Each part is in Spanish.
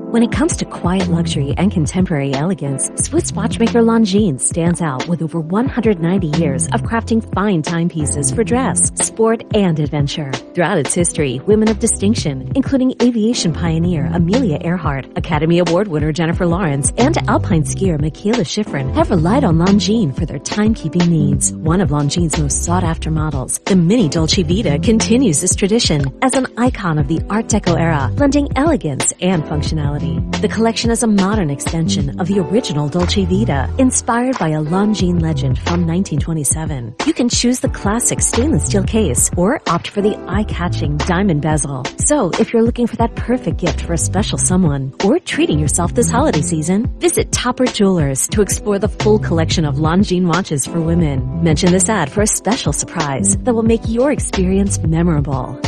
When it comes to quiet luxury and contemporary elegance, Swiss watchmaker Longines stands out with over 190 years of crafting fine timepieces for dress, sport, and adventure. Throughout its history, women of distinction, including aviation pioneer Amelia Earhart, Academy Award winner Jennifer Lawrence, and alpine skier Michaela Schifrin, have relied on Longines for their timekeeping needs. One of Longines' most sought-after models, the Mini Dolce Vita, continues this tradition as an icon of the Art Deco era, blending elegance and functionality. The collection is a modern extension of the original Dolce Vita, inspired by a Longines legend from 1927. You can choose the classic stainless steel case or opt for the eye-catching diamond bezel. So, if you're looking for that perfect gift for a special someone or treating yourself this holiday season, visit Topper Jewelers to explore the full collection of Longines watches for women. Mention this ad for a special surprise that will make your experience memorable.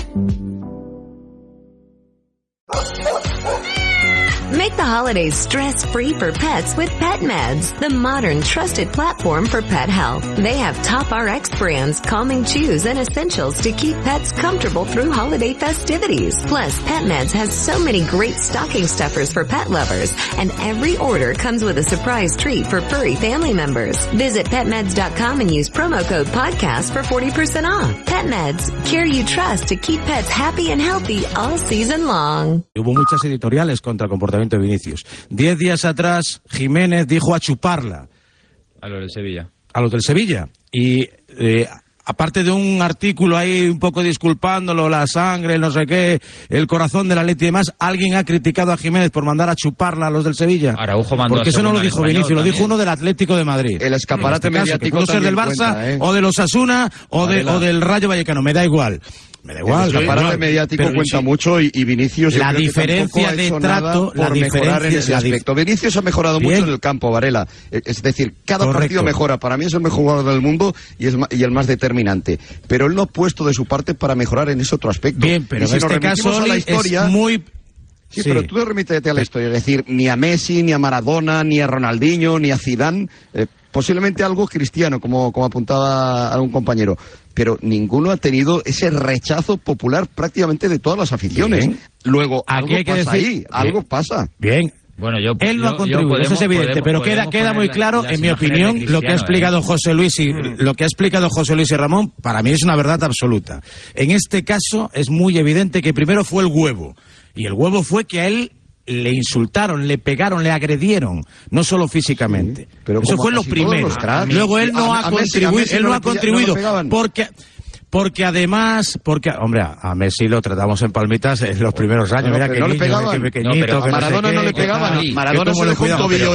Make the holidays stress-free for pets with PetMeds, the modern trusted platform for pet health. They have top RX brands, calming chews, and essentials to keep pets comfortable through holiday festivities. Plus, PetMeds has so many great stocking stuffers for pet lovers, and every order comes with a surprise treat for furry family members. Visit PetMeds.com and use promo code podcast for 40% off. PetMeds, care you trust to keep pets happy and healthy all season long. Hubo muchas editoriales contra el comportamiento de Vinicius. 10 días atrás, Jiménez dijo a chuparla. A los del Sevilla. A los del Sevilla. Y aparte de un artículo ahí un poco disculpándolo, la sangre, no sé qué, el corazón del Atleti y demás, alguien ha criticado a Jiménez por mandar a chuparla a los del Sevilla. Araujo mandó. Porque eso no lo dijo Vinicius, lo dijo uno del Atlético de Madrid. El escaparate mediático puede ser del Barça, cuenta, o de los Osasuna, o del Rayo Vallecano, me da igual. Me da igual. El escaparate mediático cuenta mucho y Vinicius... La diferencia de trato... por mejorar en ese aspecto. Vinicius ha mejorado mucho en el campo, Varela. Es decir, cada partido mejora. Para mí es el mejor jugador del mundo y el más determinante. Pero él no ha puesto de su parte para mejorar en ese otro aspecto. Bien, pero en este caso a la historia, es muy... Sí, pero tú remítete a la historia. Es decir, ni a Messi, ni a Maradona, ni a Ronaldinho, ni a Zidane... posiblemente algo cristiano, como apuntaba algún compañero, pero ninguno ha tenido ese rechazo popular prácticamente de todas las aficiones. Bien. Luego, algo pasa ahí, algo pasa. Bien. Bueno, él no ha contribuido, eso es evidente, pero queda muy claro, en mi opinión, lo que ha explicado José Luis y Ramón, para mí es una verdad absoluta. En este caso es muy evidente que primero fue el huevo, y el huevo fue que a él le insultaron, le pegaron, le agredieron, no solo físicamente. Sí, pero eso fue lo primero. Luego él no ha contribuido, porque además, hombre, a Messi lo tratamos en palmitas en los primeros años, mira que niño, que pequeñito, a Maradona no le pegaban. Maradona se dejó un tobillo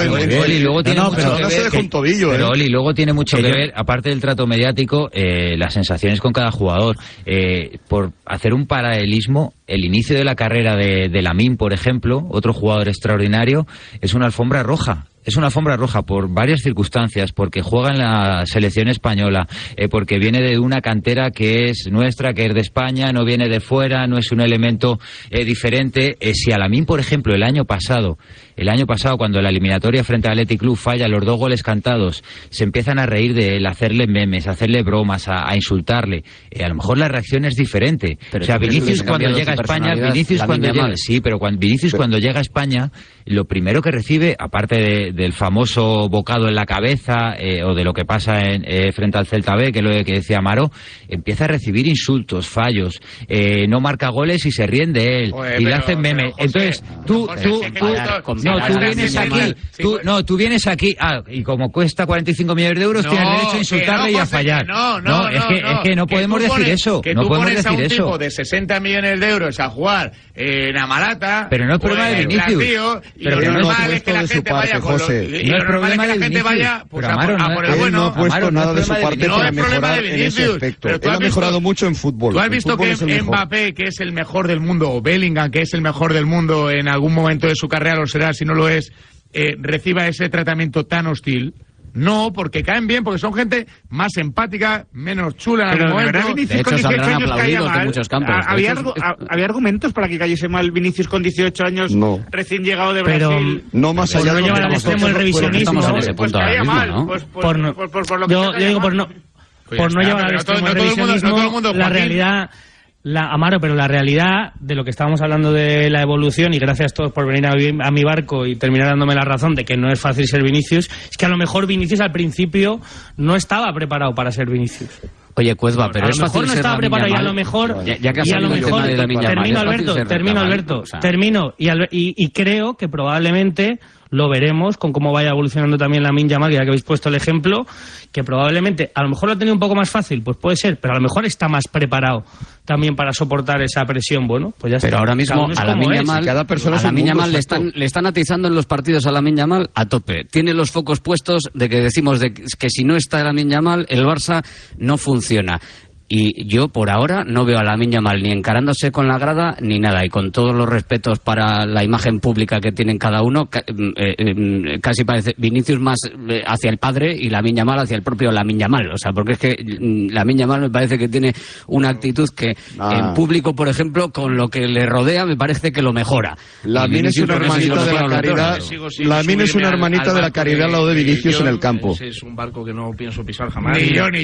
Pero Oli, luego tiene mucho que ver, aparte del trato mediático, las sensaciones con cada jugador. Por hacer un paralelismo, el inicio de la carrera de Lamine, por ejemplo, otro jugador extraordinario, es una alfombra roja. Es una alfombra roja por varias circunstancias, porque juega en la selección española, porque viene de una cantera que es nuestra, que es de España, no viene de fuera, no es un elemento diferente. Si a Lamine, por ejemplo, el año pasado, cuando la eliminatoria frente al Athletic Club falla los 2 goles cantados, se empiezan a reír de él, a hacerle memes, a hacerle bromas, a insultarle. A lo mejor la reacción es diferente. Pero o sea, Vinicius cuando llega a España, Vinicius cuando llega a España, lo primero que recibe, aparte del famoso bocado en la cabeza, o de lo que pasa frente al Celta B, que es lo que decía Amaro, empieza a recibir insultos, fallos, no marca goles y se ríen de él, y le hacen memes. Entonces, tú vienes aquí, y como cuesta 45 millones de euros, tienes derecho a insultarle y a fallar. Es que no podemos decir eso. Que tú pones a un tipo de 60 millones de euros a jugar en Amalata, pero no es problema de Vinicius. Pero lo normal es que la gente vaya con los... Y lo normal es que la gente vaya pues, a por el bueno. No ha puesto nada de su parte para mejorar en ese aspecto. Él ha mejorado mucho en fútbol. ¿Tú has visto que Mbappé, que es el mejor del mundo, o Bellingham, que es el mejor del mundo, en algún momento de su carrera lo será, si no lo es, reciba ese tratamiento tan hostil? No, porque caen bien, porque son gente más empática, menos chula en algún momento. De hecho, saldrán aplaudidos de muchos campos. ¿Había argumentos para que cayese mal Vinicius con 18 años, recién llegado de Brasil? No más allá de lo que al extremo del revisionismo. Pues caía mal. Por lo que yo digo, por no llevar al extremo del revisionismo, la realidad Amaro, pero la realidad de lo que estábamos hablando de la evolución, y gracias a todos por venir a mi barco y terminar dándome la razón de que no es fácil ser Vinicius, es que a lo mejor Vinicius al principio no estaba preparado para ser Vinicius. Oye, Cuezba, pero es fácil ser Lamine Yamal. Y a lo mejor, ya que ha salido el tema de Lamine Yamal, termino, y creo que probablemente lo veremos con cómo vaya evolucionando también Lamine Yamal, ya que habéis puesto el ejemplo, que probablemente, a lo mejor lo ha tenido un poco más fácil, pues puede ser, pero a lo mejor está más preparado también para soportar esa presión. Bueno, pues ya está. Pero ahora mismo a Lamine Yamal le están atizando en los partidos a Lamine Yamal a tope. Tiene los focos puestos de que decimos que si no está Lamine Yamal, el Barça no funciona. Y yo, por ahora, no veo a Lamine Yamal ni encarándose con la grada ni nada. Y con todos los respetos para la imagen pública que tienen cada uno, casi parece Vinicius más hacia el padre y Lamine Yamal hacia el propio Lamine Yamal. O sea, porque es que Lamine Yamal me parece que tiene una actitud que en público, por ejemplo, con lo que le rodea, me parece que lo mejora. Lamine es una hermanita de la caridad. Lamine es una hermanita de la caridad al lado de Vinicius en el campo. Es un barco que no pienso pisar jamás. Ni yo.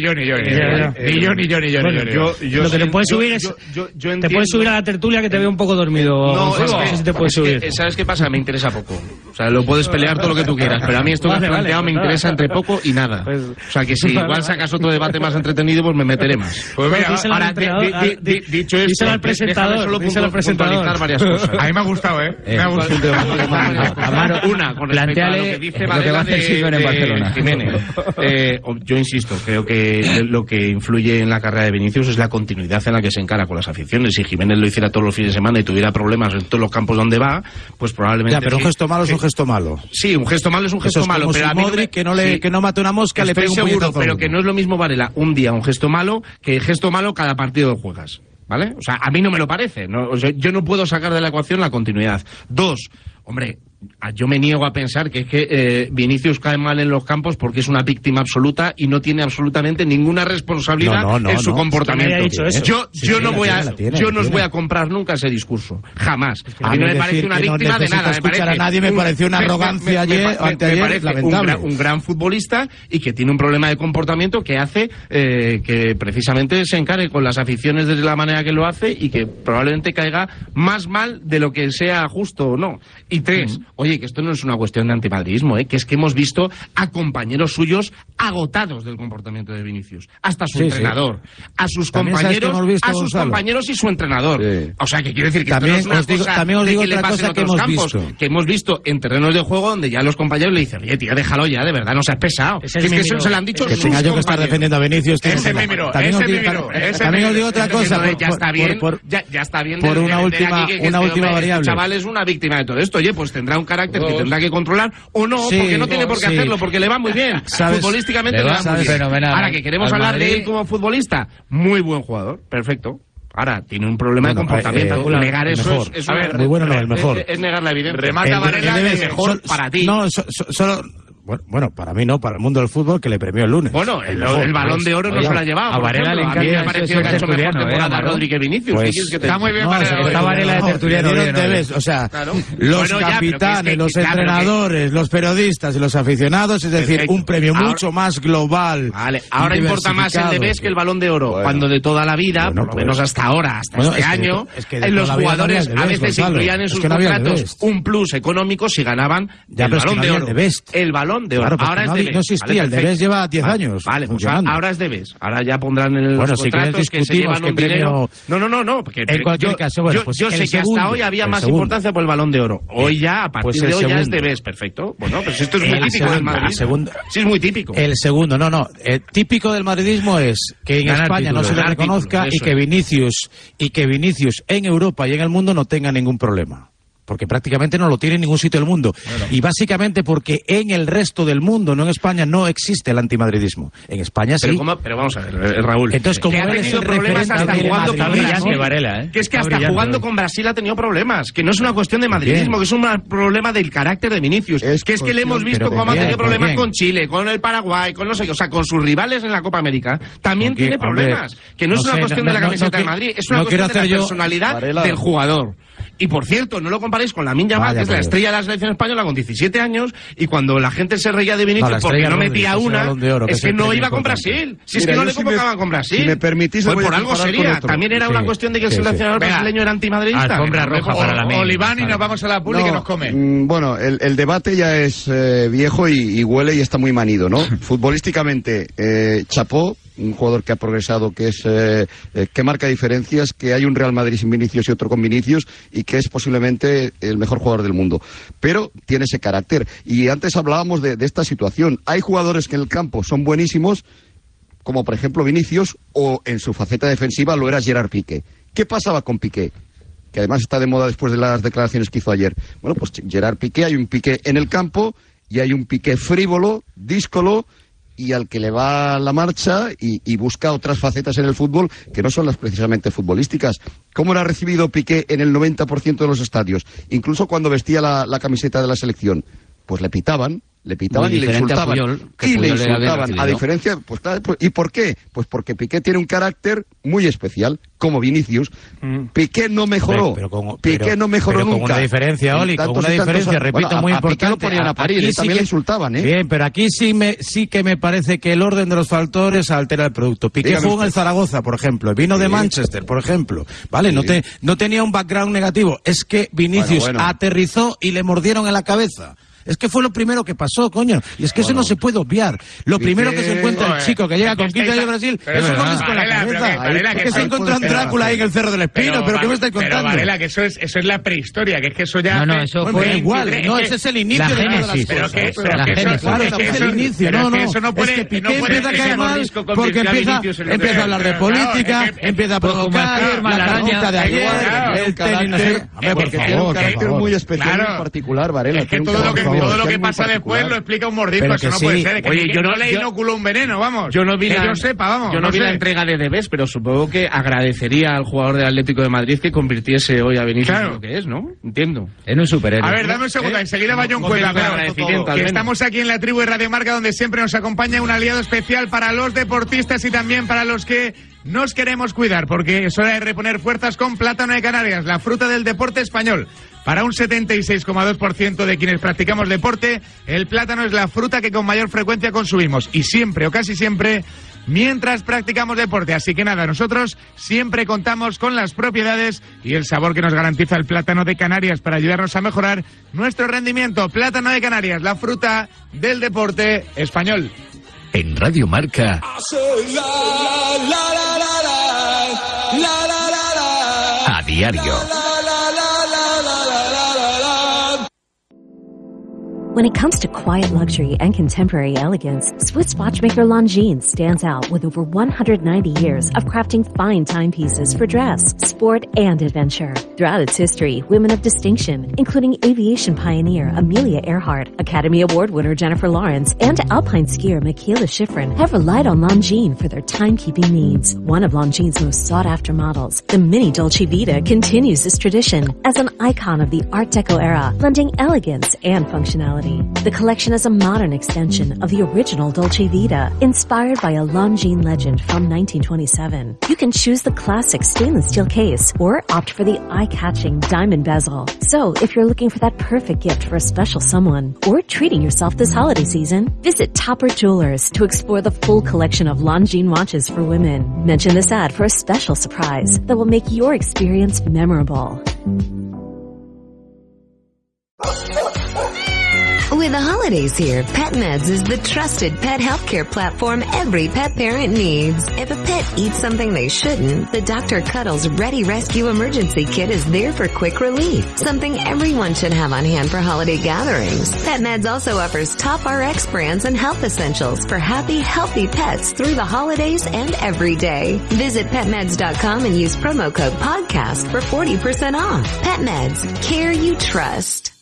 Bueno, lo que te puedes subir es te puedes subir a la tertulia que te veo un poco dormido. No sé si te puedes subir. ¿Sabes qué pasa? Me interesa poco. O sea, lo puedes pelear todo lo que tú quieras, pero a mí esto que has planteado me interesa entre poco y nada. O sea, que si igual sacas otro debate más entretenido, pues me meteré más. Pues mira, ahora dicho esto, díselo al presentador, varias cosas. A mí me ha gustado, me ha gustado. Una, con respecto a lo que dice Varela de Jiménez. Yo insisto, creo que lo que influye en la carrera de Vinicius es la continuidad en la que se encara con las aficiones. Si Jiménez lo hiciera todos los fines de semana y tuviera problemas en todos los campos donde va, pues probablemente... Ya, pero un gesto malo es un gesto malo. Sí, un gesto malo es un gesto malo. Pero a Modric, que no mate una mosca, le pega un puñetazo. Pero que no es lo mismo, Varela, un día un gesto malo que gesto malo cada partido que juegas, ¿vale? O sea, a mí no me lo parece. ¿No? O sea, yo no puedo sacar de la ecuación la continuidad. Dos, hombre... Yo me niego a pensar que es que Vinicius cae mal en los campos porque es una víctima absoluta y no tiene absolutamente ninguna responsabilidad en su comportamiento. Yo no os voy a comprar nunca ese discurso, jamás. A mí no me parece una víctima de nada. A nadie me pareció una arrogancia anteayer lamentable. Un gran futbolista y que tiene un problema de comportamiento que hace que precisamente se encare con las aficiones de la manera que lo hace y que probablemente caiga más mal de lo que sea justo o no. Y tres, oye, que esto no es una cuestión de antimadridismo, que es que hemos visto a compañeros suyos agotados del comportamiento de Vinicius, hasta su entrenador, a sus compañeros y su entrenador. Sí. O sea, que quiero decir que también esto no es una cosa de que le pase en otros campos, que hemos visto en terrenos de juego donde ya los compañeros le dicen, oye, tío, déjalo ya, de verdad, no seas pesado. Es que eso se lo han dicho sus compañeros. Que tenga yo que estar defendiendo a Vinicius. También os digo otra cosa. Ya está bien. Por una última variable. El chaval es una víctima de todo esto. Oye, pues tendrá un carácter que tendrá que controlar o no, porque no tiene por qué hacerlo, porque le va muy bien. Futbolísticamente le va muy bien. Fenomenal. Ahora que queremos hablar de él como futbolista, muy buen jugador, perfecto. Ahora, tiene un problema de comportamiento. Negar eso es muy bueno, no, el mejor. Es negar la evidencia. Remata Varela, el mejor para ti. No, solo... Bueno, para mí no, para el mundo del fútbol que le premió el lunes. Bueno, el Balón de Oro no se lo ha llevado. A Varela le encanta. A mí me ha parecido que ha hecho mejor temporada Rodri que Vinicius. Está muy bien Varela. Está Varela de tertuliano. O sea, los capitanes, los entrenadores, los periodistas y los aficionados, es decir, un premio mucho más global. Vale, ahora importa más el de Bes que el Balón de Oro. Cuando de toda la vida, por lo menos hasta ahora, hasta este año, los jugadores a veces incluían en sus contratos un plus económico si ganaban el Balón de Oro. El Balón de Oro. Claro, ahora es Debes. No existía, el Debes lleva 10 años. Vale, pues ahora es Debes. Ahora ya pondrán en los contratos que se llevan un dinero. No, porque en cualquier caso, bueno, pues yo sé que hasta hoy había más importancia por el Balón de Oro. Hoy ya, a partir de hoy ya es Debes, perfecto. Bueno, pues esto es muy típico del madridismo. Sí, es muy típico. El segundo, típico del madridismo es que en España no se le reconozca y que Vinicius en Europa y en el mundo no tenga ningún problema. Porque prácticamente no lo tiene en ningún sitio del mundo. Y básicamente porque en el resto del mundo, no en España, no existe el antimadridismo. En España sí. Pero vamos a ver, Raúl. Entonces, como ha tenido problemas hasta jugando con Brasil. Que es que hasta jugando con Brasil ha tenido problemas. Que no es una cuestión de madridismo, que es un problema del carácter de Vinicius. Que es que le hemos visto cómo ha tenido problemas con Chile, con el Paraguay, con no sé qué. O sea, con sus rivales en la Copa América. También tiene problemas. Que no es una cuestión de la camiseta de Madrid, es una cuestión de la personalidad del jugador. Y por cierto, no lo comparéis con Lamine Yamal, que es la estrella de la selección española con 17 años, y cuando la gente se reía de Vinicius porque no metía una, es que no iba con Brasil. Si es que no le convocaban con Brasil. Si me permitís, pues por algo sería. También era una cuestión de que el seleccionador brasileño era antimadridista. Alfombra roja para Lamine. Oliván y nos vamos a la publi que nos come. Bueno, el debate ya es viejo y huele y está muy manido, ¿no? Futbolísticamente, Chapó, un jugador que ha progresado, que marca diferencias, que hay un Real Madrid sin Vinicius y otro con Vinicius, y que es posiblemente el mejor jugador del mundo. Pero tiene ese carácter. Y antes hablábamos de esta situación. Hay jugadores que en el campo son buenísimos, como por ejemplo Vinicius, o en su faceta defensiva lo era Gerard Piqué. ¿Qué pasaba con Piqué? Que además está de moda después de las declaraciones que hizo ayer. Bueno, pues Gerard Piqué, hay un Piqué en el campo y hay un Piqué frívolo, díscolo, y al que le va la marcha y busca otras facetas en el fútbol que no son las precisamente futbolísticas. ¿Cómo era recibido Piqué en el 90% de los estadios? Incluso cuando vestía la camiseta de la selección. Pues le pitaban y le insultaban. A diferencia, pues claro, ¿y por qué? Pues porque Piqué tiene un carácter muy especial, como Vinicius. Piqué no mejoró. Piqué no mejoró nunca. Con una diferencia, Oli, con una diferencia, repito, muy importante. Piqué lo ponían a parir, y también le insultaban, ¿eh? Bien, pero aquí sí que me parece que el orden de los factores altera el producto. Piqué jugó en el Zaragoza, por ejemplo, vino de Manchester, por ejemplo. Vale, no tenía un background negativo. Es que Vinicius aterrizó y le mordieron en la cabeza. Es que fue lo primero que pasó, coño. Y es que eso no se puede obviar. Lo primero que se encuentra el chico que llega con 15 años de Brasil, eso coges con la cabeza. Es que se encontró un Drácula ahí en el Cerro del Espino, pero ¿qué me estáis contando? Pero Varela, que eso es la prehistoria, que es que eso ya... No, eso fue igual. No, ese es el inicio de las cosas. Pero que claro, es el inicio. No, es que Piqué empieza a caer mal porque empieza a hablar de política, empieza a provocar la canita de ayer, el tenis... Porque tiene un carácter muy especial y particular, Varela. Es que todo lo que pasa después lo explica un mordisco, eso no puede ser. Oye, yo no le inoculo un veneno, vamos. Yo no vi la entrega de Debes, pero supongo que agradecería al jugador del Atlético de Madrid que convirtiese hoy a Vinicius en lo que es, ¿no? Entiendo. En un superhéroe. A ver, dame un segundo, enseguida va John Cueva. Que estamos aquí en la tribu de Radio Marca, donde siempre nos acompaña un aliado especial para los deportistas y también para los que nos queremos cuidar, porque es hora de reponer fuerzas con Plátano de Canarias, la fruta del deporte español. Para un 76,2% de quienes practicamos deporte, el plátano es la fruta que con mayor frecuencia consumimos. Y siempre, o casi siempre, mientras practicamos deporte. Así que nada, nosotros siempre contamos con las propiedades y el sabor que nos garantiza el Plátano de Canarias para ayudarnos a mejorar nuestro rendimiento. Plátano de Canarias, la fruta del deporte español. En Radio Marca... A diario. When it comes to quiet luxury and contemporary elegance, Swiss watchmaker Longines stands out with over 190 years of crafting fine timepieces for dress, sport, and adventure. Throughout its history, women of distinction, including aviation pioneer Amelia Earhart, Academy Award winner Jennifer Lawrence, and alpine skier Michaela Schifrin, have relied on Longines for their timekeeping needs. One of Longines' most sought-after models, the Mini Dolce Vita, continues this tradition as an icon of the Art Deco era, blending elegance and functionality. The collection is a modern extension of the original Dolce Vita, inspired by a Longines legend from 1927. You can choose the classic stainless steel case or opt for the eye-catching diamond bezel. So, if you're looking for that perfect gift for a special someone or treating yourself this holiday season, visit Topper Jewelers to explore the full collection of Longines watches for women. Mention this ad for a special surprise that will make your experience memorable. With the holidays here, PetMeds is the trusted pet healthcare platform every pet parent needs. If a pet eats something they shouldn't, the Dr. Cuddles Ready Rescue Emergency Kit is there for quick relief, something everyone should have on hand for holiday gatherings. PetMeds also offers top RX brands and health essentials for happy, healthy pets through the holidays and every day. Visit PetMeds.com and use promo code PODCAST for 40% off. PetMeds, care you trust.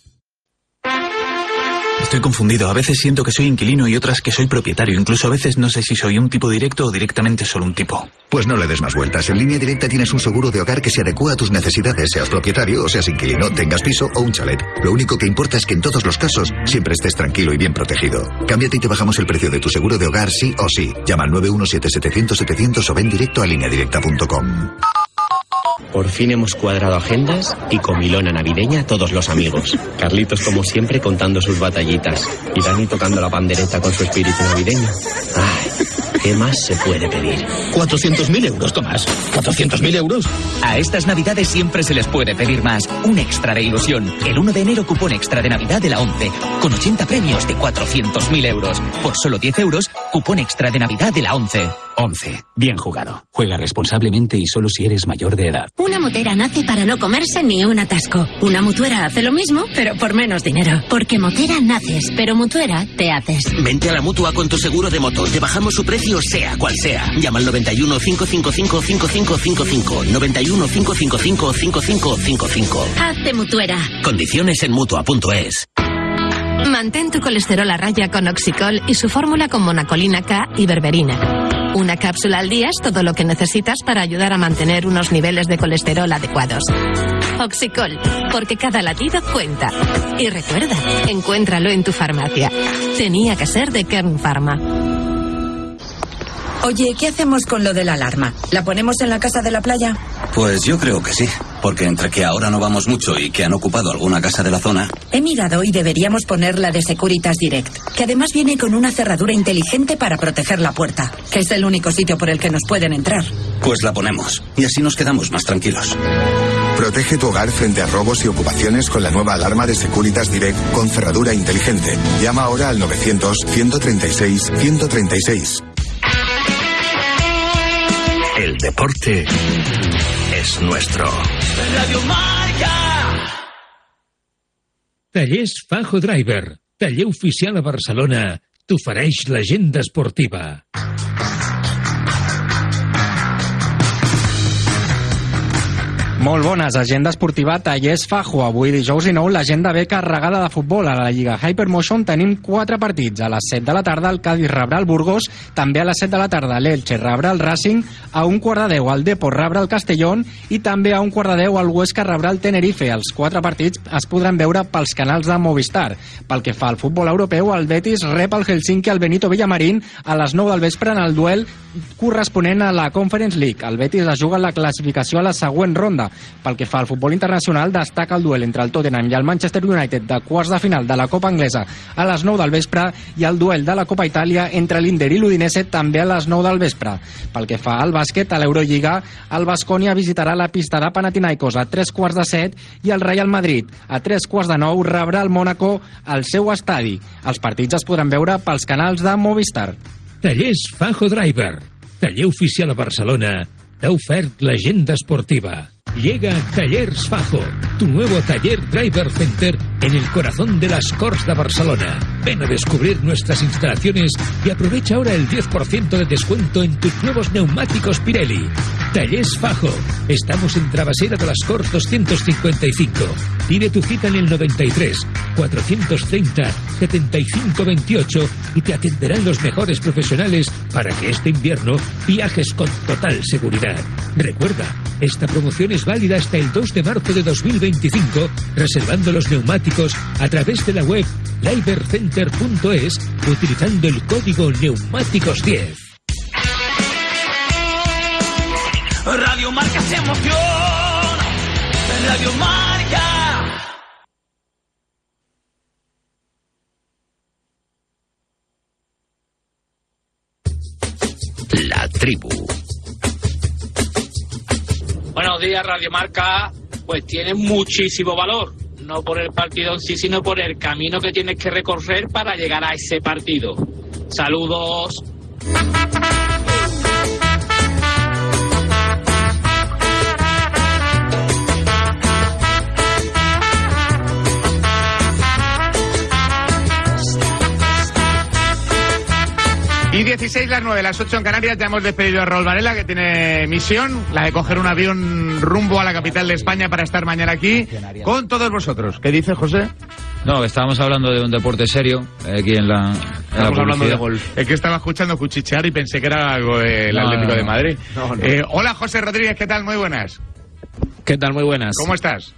Estoy confundido. A veces siento que soy inquilino y otras que soy propietario. Incluso a veces no sé si soy un tipo directo o directamente solo un tipo. Pues no le des más vueltas. En Línea Directa tienes un seguro de hogar que se adecúa a tus necesidades, seas propietario o seas inquilino, tengas piso o un chalet. Lo único que importa es que en todos los casos siempre estés tranquilo y bien protegido. Cámbiate y te bajamos el precio de tu seguro de hogar sí o sí. Llama al 917-700-700 o ven directo a lineadirecta.com. Por fin hemos cuadrado agendas y comilona navideña a todos los amigos. Carlitos, como siempre, contando sus batallitas. Y Dani tocando la pandereta con su espíritu navideño. Ay, ¿qué más se puede pedir? 400.000 euros, Tomás. 400.000 euros. A estas navidades siempre se les puede pedir más. Un extra de ilusión. El 1 de enero cupón extra de Navidad de la ONCE. Con 80 premios de 400.000 euros. Por solo 10 euros, cupón extra de Navidad de la ONCE. ONCE. Bien jugado. Juega responsablemente y solo si eres mayor de edad. Una motera nace para no comerse ni un atasco. Una mutuera hace lo mismo, pero por menos dinero. Porque motera naces, pero mutuera te haces. Vente a la Mutua con tu seguro de moto. Te bajamos su precio sea cual sea. Llama al 91 555 5555. 91 555 5555. Hazte mutuera. Condiciones en Mutua.es. Mantén tu colesterol a raya con Oxicol y su fórmula con monacolina K y berberina. Una cápsula al día es todo lo que necesitas para ayudar a mantener unos niveles de colesterol adecuados. Oxicol, porque cada latido cuenta. Y recuerda, encuéntralo en tu farmacia. Tenía que ser de Kern Pharma. Oye, ¿qué hacemos con lo de la alarma? ¿La ponemos en la casa de la playa? Pues yo creo que sí, porque entre que ahora no vamos mucho y que han ocupado alguna casa de la zona... He mirado y deberíamos poner la de Securitas Direct, que además viene con una cerradura inteligente para proteger la puerta, que es el único sitio por el que nos pueden entrar. Pues la ponemos, y así nos quedamos más tranquilos. Protege tu hogar frente a robos y ocupaciones con la nueva alarma de Securitas Direct con cerradura inteligente. Llama ahora al 900-136-136. El deporte es nuestro. Radio Marca. Tallers Fajo Driver, taller oficial a Barcelona, t'ofereix l'agenda esportiva. Molt bones, agenda esportiva, Tallers Fajo. Avui dijous i nou l'agenda ve carregada de futbol. A la Lliga Hypermotion tenim 4 partits. A les 7 de la tarda el Cádiz rebrà el Burgos, també a les 7 de la tarda l'Elche rebrà el Racing, a 1:15 el Depor rebrà el Castellón i també a 1:10 el Huesca rebrà el Tenerife. Els 4 partits es podran veure pels canals de Movistar. Pel que fa al futbol europeu, el Betis rep el Helsinki al Benito Villamarín a les 9 del vespre en el duel corresponent a la Conference League. El Betis es juga la classificació a la següent ronda. Pel que fa al futbol internacional, destaca el duel entre el Tottenham i el Manchester United de quarts de final de la Copa Anglesa a les 9 del vespre i el duel de la Copa Itàlia entre l'Inter i l'Udinese també a les 9 del vespre. Pel que fa al bàsquet, a l'Eurolliga, el Baskonia visitarà la pista de Panathinaikos a 7:15 i el Real Madrid a 8:45 rebrà el Mónaco al seu estadi. Els partits es podran veure pels canals de Movistar. Tallers Fajo Driver, taller oficial a Barcelona, t'ha ofert l'agenda esportiva. Llega Tallers Fajo, tu nuevo taller Driver Center en el corazón de las Corts de Barcelona. Ven a descubrir nuestras instalaciones y aprovecha ahora el 10% de descuento en tus nuevos neumáticos Pirelli. Tallers Fajo, estamos en Travesera de las Corts 255. Pide tu cita en el 93 430 75 28 y te atenderán los mejores profesionales para que este invierno viajes con total seguridad. Recuerda, esta promoción es válida hasta el 2 de marzo de 2025, reservando los neumáticos a través de la web libercenter.es utilizando el código Neumáticos10. Radio Marca se emociona. Radio Marca. La tribu. Buenos días, Radio Marca. Pues tiene muchísimo valor. No por el partido en sí, sino por el camino que tienes que recorrer para llegar a ese partido. Saludos. Y 16 las 9, las 8 en Canarias. Ya hemos despedido a Raúl Varela, que tiene misión, la de coger un avión rumbo a la capital de España para estar mañana aquí con todos vosotros. ¿Qué dice José? No, estábamos hablando de un deporte serio aquí en la Estamos hablando de golf. Es que estaba escuchando cuchichear y pensé que era algo del Atlético de Madrid. No. Hola, José Rodríguez, ¿qué tal? Muy buenas. ¿Qué tal? Muy buenas. ¿Cómo estás?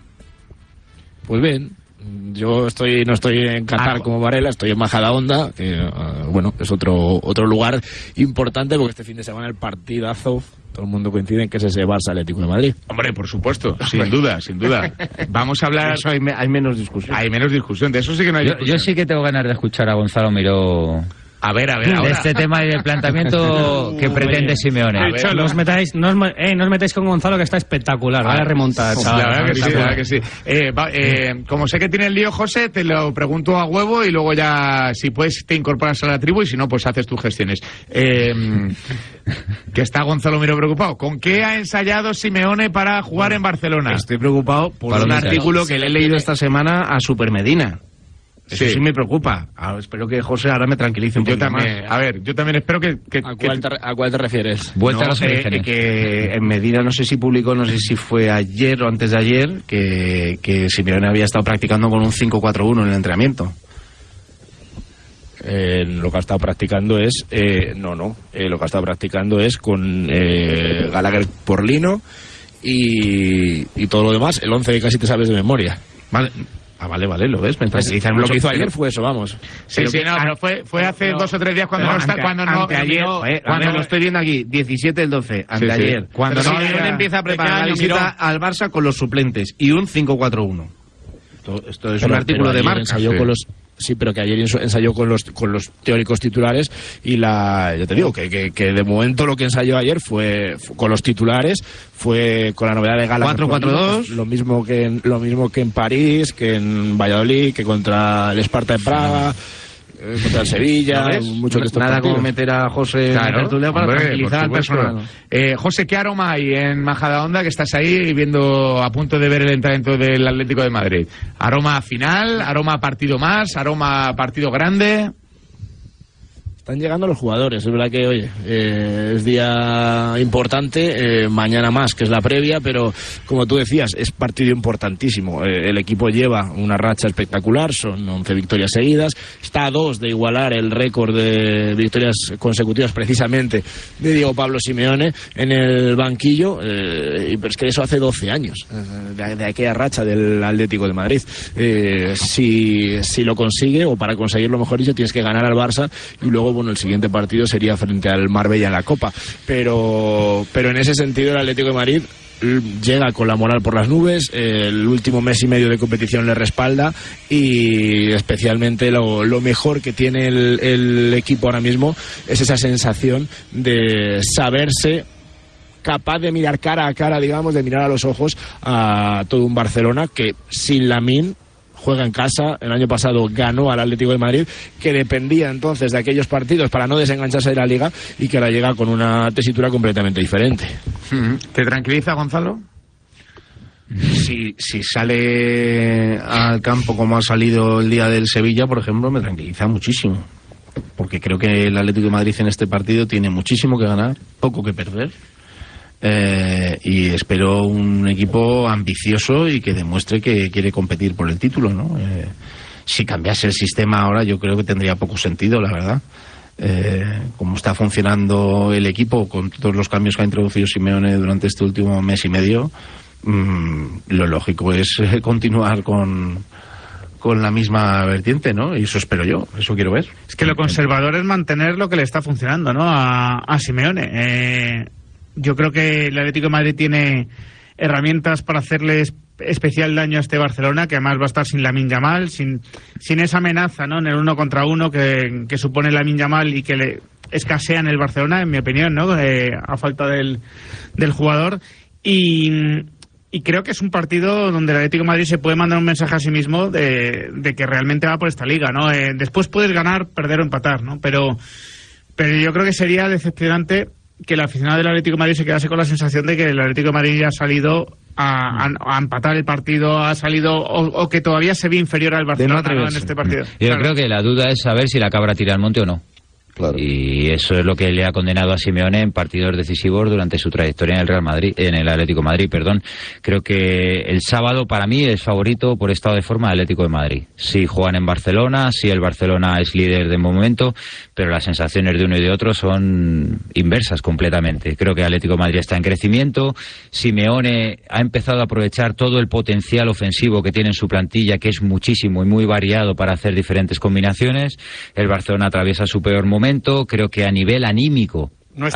Pues bien. Yo no estoy en Qatar como Varela, estoy en Majadahonda, que bueno, es otro lugar importante, porque este fin de semana el partidazo, todo el mundo coincide en que es ese Barça Atlético de Madrid. Hombre, por supuesto, sin duda. Vamos a hablar... Eso hay menos discusión. Hay menos discusión, de eso sí que no hay discusión. Yo sí que tengo ganas de escuchar a Gonzalo Miró... A ver, de ahora. Este tema y del planteamiento que pretende Simeone. No os metáis con Gonzalo, que está espectacular. Vaya remontada, chaval. La verdad que sí. Como sé que tiene el lío, José, te lo pregunto a huevo y luego ya, si puedes, te incorporas a la tribu y si no, pues haces tus gestiones. Que está Gonzalo Miró preocupado. ¿Con qué ha ensayado Simeone para jugar en Barcelona? Estoy preocupado por un artículo que le he leído esta semana a Super Medina. Eso sí me preocupa. Espero que José ahora me tranquilice un poco más. A ver, yo también espero que... ¿A cuál te refieres? Vuelta a los orígenes. Que en Medina, no sé si publicó, no sé si fue ayer o antes de ayer, que Simeone había estado practicando con un 5-4-1 en el entrenamiento. Lo que ha estado practicando es... lo que ha estado practicando es con Gallagher por Lino y todo lo demás. El 11 casi te sabes de memoria. Vale. Vale, lo ves. Lo que hizo ayer fue eso, vamos. Pero fue hace 2 o 3 días cuando anteayer, cuando lo estoy viendo aquí, 17 del 12, anteayer. Cuando Simeone empieza a preparar la visita al Barça con los suplentes y un 5-4-1. Esto es un artículo de Marca. Sí, pero que ayer ensayó con los teóricos titulares y ya te digo que de momento lo que ensayó ayer fue con los titulares, fue con la novedad de Gala 4-4-2, lo mismo que en París, que en Valladolid, que contra el Sparta de Praga, contra el Sevilla, nada como meter a José para tranquilizar al personal. José, ¿qué aroma hay en Majadahonda, que estás ahí viendo, a punto de ver el entrenamiento del Atlético de Madrid? ¿Aroma final? ¿Aroma partido más? ¿Aroma partido grande? Están llegando los jugadores, es verdad que, oye, es día importante, mañana más, que es la previa, pero como tú decías, es partido importantísimo. El equipo lleva una racha espectacular, son 11 victorias seguidas, está a 2 de igualar el récord de victorias consecutivas precisamente de Diego Pablo Simeone en el banquillo, pero es que eso hace 12 años, de aquella racha del Atlético de Madrid. Si lo consigue, o para conseguirlo, mejor dicho, tienes que ganar al Barça y luego, bueno, el siguiente partido sería frente al Marbella en la Copa, pero en ese sentido el Atlético de Madrid llega con la moral por las nubes, el último mes y medio de competición le respalda y especialmente lo mejor que tiene el equipo ahora mismo es esa sensación de saberse capaz de mirar cara a cara, digamos, de mirar a los ojos a todo un Barcelona que sin Lamine juega en casa. El año pasado ganó al Atlético de Madrid, que dependía entonces de aquellos partidos para no desengancharse de la Liga, y que ahora llega con una tesitura completamente diferente. ¿Te tranquiliza, Gonzalo? Si sale al campo como ha salido el día del Sevilla, por ejemplo, me tranquiliza muchísimo, porque creo que el Atlético de Madrid en este partido tiene muchísimo que ganar, poco que perder. Y espero un equipo ambicioso y que demuestre que quiere competir por el título, ¿no? Si cambiase el sistema ahora, yo creo que tendría poco sentido, la verdad. Como está funcionando el equipo, con todos los cambios que ha introducido Simeone durante este último mes y medio, lo lógico es continuar con la misma vertiente, ¿no? Y eso espero yo, eso quiero ver. Es que lo conservador es mantener lo que le está funcionando, ¿no? A Simeone. Yo creo que el Atlético de Madrid tiene herramientas para hacerle especial daño a este Barcelona, que además va a estar sin Lamine Yamal, sin esa amenaza, ¿no?, en el 1 contra 1 que supone Lamine Yamal y que le escasea en el Barcelona, en mi opinión, ¿no?, a falta del jugador. Y creo que es un partido donde el Atlético de Madrid se puede mandar un mensaje a sí mismo de que realmente va por esta liga, ¿no? Después puedes ganar, perder o empatar, ¿no? Pero yo creo que sería decepcionante que el aficionado del Atlético de Madrid se quedase con la sensación de que el Atlético de Madrid ya ha salido a empatar el partido, ha salido o que todavía se ve inferior al Barcelona, ¿no?, en este partido. Yo creo que la duda es saber si la cabra tira al monte o no. Claro. Y eso es lo que le ha condenado a Simeone en partidos decisivos durante su trayectoria en el Real Madrid, en el Atlético de Madrid, perdón. Creo que el sábado para mí es favorito por estado de forma del Atlético de Madrid. Sí juegan en Barcelona, sí el Barcelona es líder de momento, pero las sensaciones de uno y de otro son inversas completamente. Creo que el Atlético de Madrid está en crecimiento. Simeone ha empezado a aprovechar todo el potencial ofensivo que tiene en su plantilla, que es muchísimo y muy variado para hacer diferentes combinaciones. El Barcelona atraviesa su peor momento. Creo que a nivel anímico,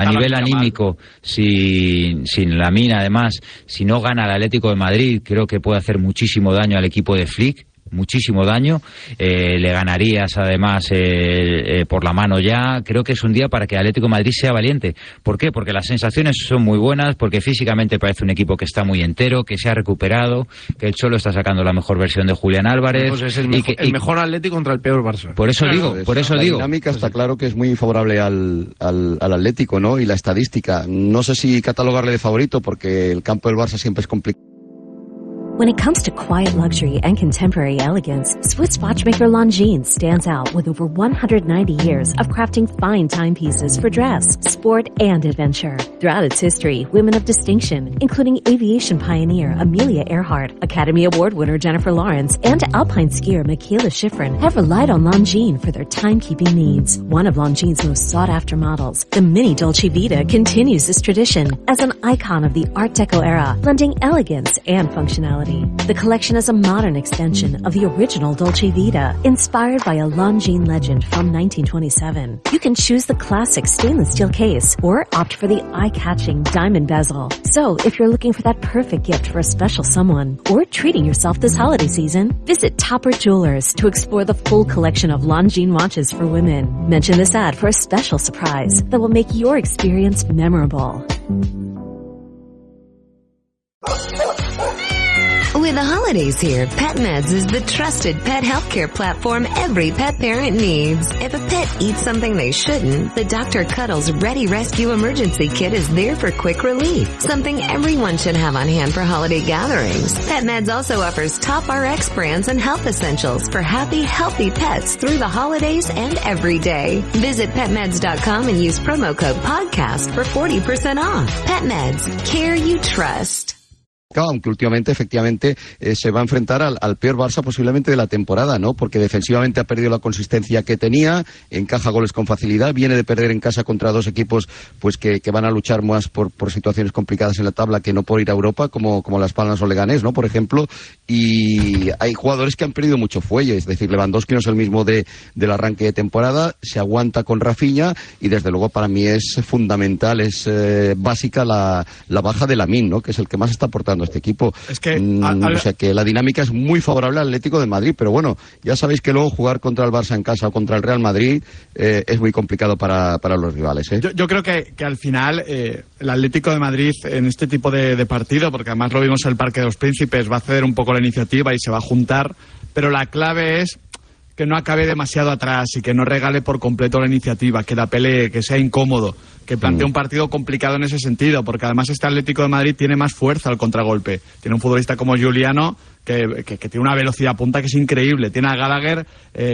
sin Lamine, además, si no gana el Atlético de Madrid, creo que puede hacer muchísimo daño al equipo de Flick. Muchísimo daño, le ganarías además por la mano ya. Creo que es un día para que el Atlético de Madrid sea valiente. ¿Por qué? Porque las sensaciones son muy buenas, porque físicamente parece un equipo que está muy entero, que se ha recuperado, que el Cholo está sacando la mejor versión de Julián Álvarez. Pues es el mejor Atlético contra el peor Barça. Por eso digo. La dinámica está claro que es muy favorable al Atlético, ¿no? Y la estadística, no sé si catalogarle de favorito, porque el campo del Barça siempre es complicado. When it comes to quiet luxury and contemporary elegance, Swiss watchmaker Longines stands out with over 190 years of crafting fine timepieces for dress, sport, and adventure. Throughout its history, women of distinction, including aviation pioneer Amelia Earhart, Academy Award winner Jennifer Lawrence, and alpine skier Michaela Schifrin, have relied on Longines for their timekeeping needs. One of Longines' most sought-after models, the Mini Dolce Vita, continues this tradition as an icon of the Art Deco era, blending elegance and functionality. The collection is a modern extension of the original Dolce Vita, inspired by a Longines legend from 1927. You can choose the classic stainless steel case or opt for the eye-catching diamond bezel. So, if you're looking for that perfect gift for a special someone or treating yourself this holiday season, visit Topper Jewelers to explore the full collection of Longines watches for women. Mention this ad for a special surprise that will make your experience memorable. With the holidays here, PetMeds is the trusted pet healthcare platform every pet parent needs. If a pet eats something they shouldn't, the Dr. Cuddles Ready Rescue Emergency Kit is there for quick relief, something everyone should have on hand for holiday gatherings. PetMeds also offers top RX brands and health essentials for happy, healthy pets through the holidays and every day. Visit PetMeds.com and use promo code PODCAST for 40% off. PetMeds, care you trust. Aunque últimamente, efectivamente, se va a enfrentar al peor Barça posiblemente de la temporada, ¿no? Porque defensivamente ha perdido la consistencia que tenía, encaja goles con facilidad, viene de perder en casa contra dos equipos pues que van a luchar más por situaciones complicadas en la tabla que no por ir a Europa, como Las Palmas o Leganés, ¿no? Por ejemplo, y hay jugadores que han perdido mucho fuelle, es decir, Lewandowski no es el mismo del arranque de temporada, se aguanta con Rafinha y desde luego para mí es fundamental, es básica la baja de Lamine, ¿no? Que es el que más está aportando este equipo. Es que o sea que la dinámica es muy favorable al Atlético de Madrid, pero bueno, ya sabéis que luego jugar contra el Barça en casa o contra el Real Madrid es muy complicado para los rivales, ¿eh? Yo creo que al final el Atlético de Madrid en este tipo de partido, porque además lo vimos en el Parque de los Príncipes, va a ceder un poco la iniciativa y se va a juntar, pero la clave es que no acabe demasiado atrás y que no regale por completo la iniciativa, que la pelee, que sea incómodo, que plantee un partido complicado en ese sentido, porque además este Atlético de Madrid tiene más fuerza al contragolpe. Tiene un futbolista como Giuliano que tiene una velocidad punta que es increíble. Tiene a Gallagher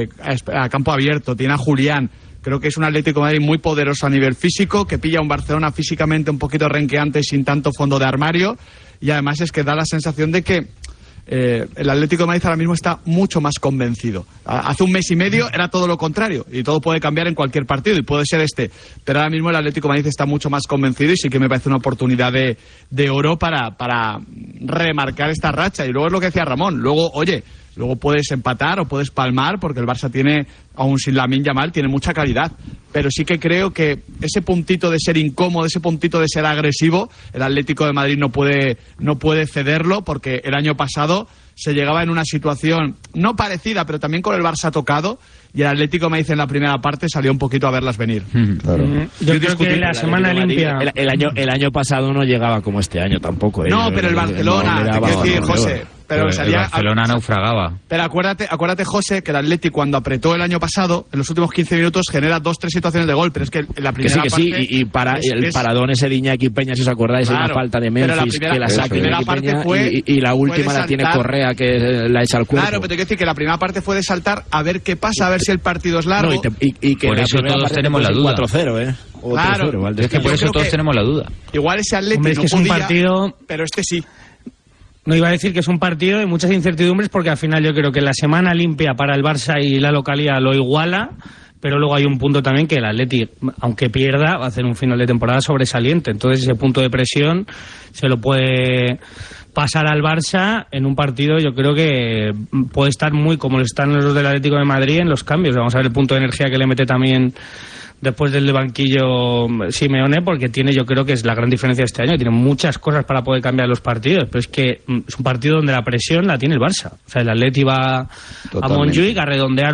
a campo abierto, tiene a Julián. Creo que es un Atlético de Madrid muy poderoso a nivel físico, que pilla a un Barcelona físicamente un poquito renqueante y sin tanto fondo de armario, y además es que da la sensación de que el Atlético de Madrid ahora mismo está mucho más convencido. Hace un mes y medio era todo lo contrario y todo puede cambiar en cualquier partido y puede ser este, pero ahora mismo el Atlético de Madrid está mucho más convencido y sí que me parece una oportunidad de oro para remarcar esta racha. Y luego es lo que decía Ramón, luego puedes empatar o puedes palmar, porque el Barça tiene, aún sin Lamine Yamal, tiene mucha calidad. Pero sí que creo que ese puntito de ser incómodo, ese puntito de ser agresivo, el Atlético de Madrid no puede cederlo, porque el año pasado se llegaba en una situación no parecida, pero también con el Barça tocado, y el Atlético de Madrid en la primera parte salió un poquito a verlas venir. Claro. Yo creo que la semana limpia... El año pasado no llegaba como este año tampoco. No, pero el Barcelona, te quiero decir, José... Pero el Barcelona naufragaba. Pero acuérdate, José, que el Atleti cuando apretó el año pasado, en los últimos 15 minutos genera 2-3 situaciones de gol, pero es que en la primera parte... Sí, el paradón ese de Iñaki Peña, si os acordáis, claro, es una falta de Memphis que la saca Iñaki Peña y la última la tiene Correa, que la echa al cuerpo. Claro, pero te quiero decir que la primera parte fue de saltar a ver qué pasa, a ver si el partido es largo. No, y que por eso todos tenemos la duda. 4-0, Claro, es que por eso todos tenemos la duda. Igual ese Atleti no podía, partido... pero este sí. No iba a decir que es un partido de muchas incertidumbres porque al final yo creo que la semana limpia para el Barça y la localidad lo iguala, pero luego hay un punto también que el Atleti, aunque pierda, va a hacer un final de temporada sobresaliente. Entonces ese punto de presión se lo puede pasar al Barça en un partido, yo creo que puede estar muy como están los del Atlético de Madrid en los cambios. Vamos a ver el punto de energía que le mete también después del banquillo Simeone, porque tiene, yo creo que es la gran diferencia de este año, tiene muchas cosas para poder cambiar los partidos, pero es que es un partido donde la presión la tiene el Barça. O sea, el Atleti va a Montjuic a redondear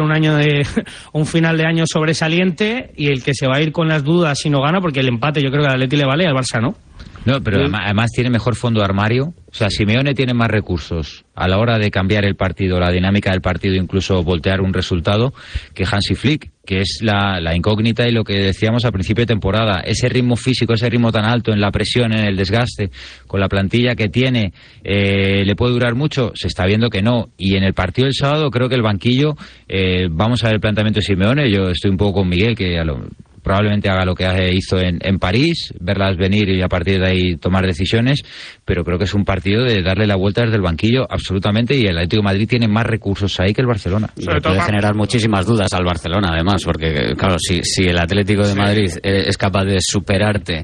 un final de año sobresaliente, y el que se va a ir con las dudas si no gana, porque el empate yo creo que al Atleti le vale y al Barça no. No, pero además tiene mejor fondo de armario. O sea, Simeone tiene más recursos a la hora de cambiar el partido, la dinámica del partido, incluso voltear un resultado, que Hansi Flick, que es la incógnita y lo que decíamos al principio de temporada. Ese ritmo físico, ese ritmo tan alto en la presión, en el desgaste, con la plantilla que tiene, ¿le puede durar mucho? Se está viendo que no. Y en el partido del sábado creo que el banquillo, vamos a ver el planteamiento de Simeone. Yo estoy un poco con Miguel, que probablemente haga lo que hizo en París, verlas venir y a partir de ahí tomar decisiones, pero creo que es un partido de darle la vuelta desde el banquillo absolutamente, y el Atlético de Madrid tiene más recursos ahí que el Barcelona. Puede generar muchísimas dudas al Barcelona, además, porque claro, si el Atlético de Madrid es capaz de superarte,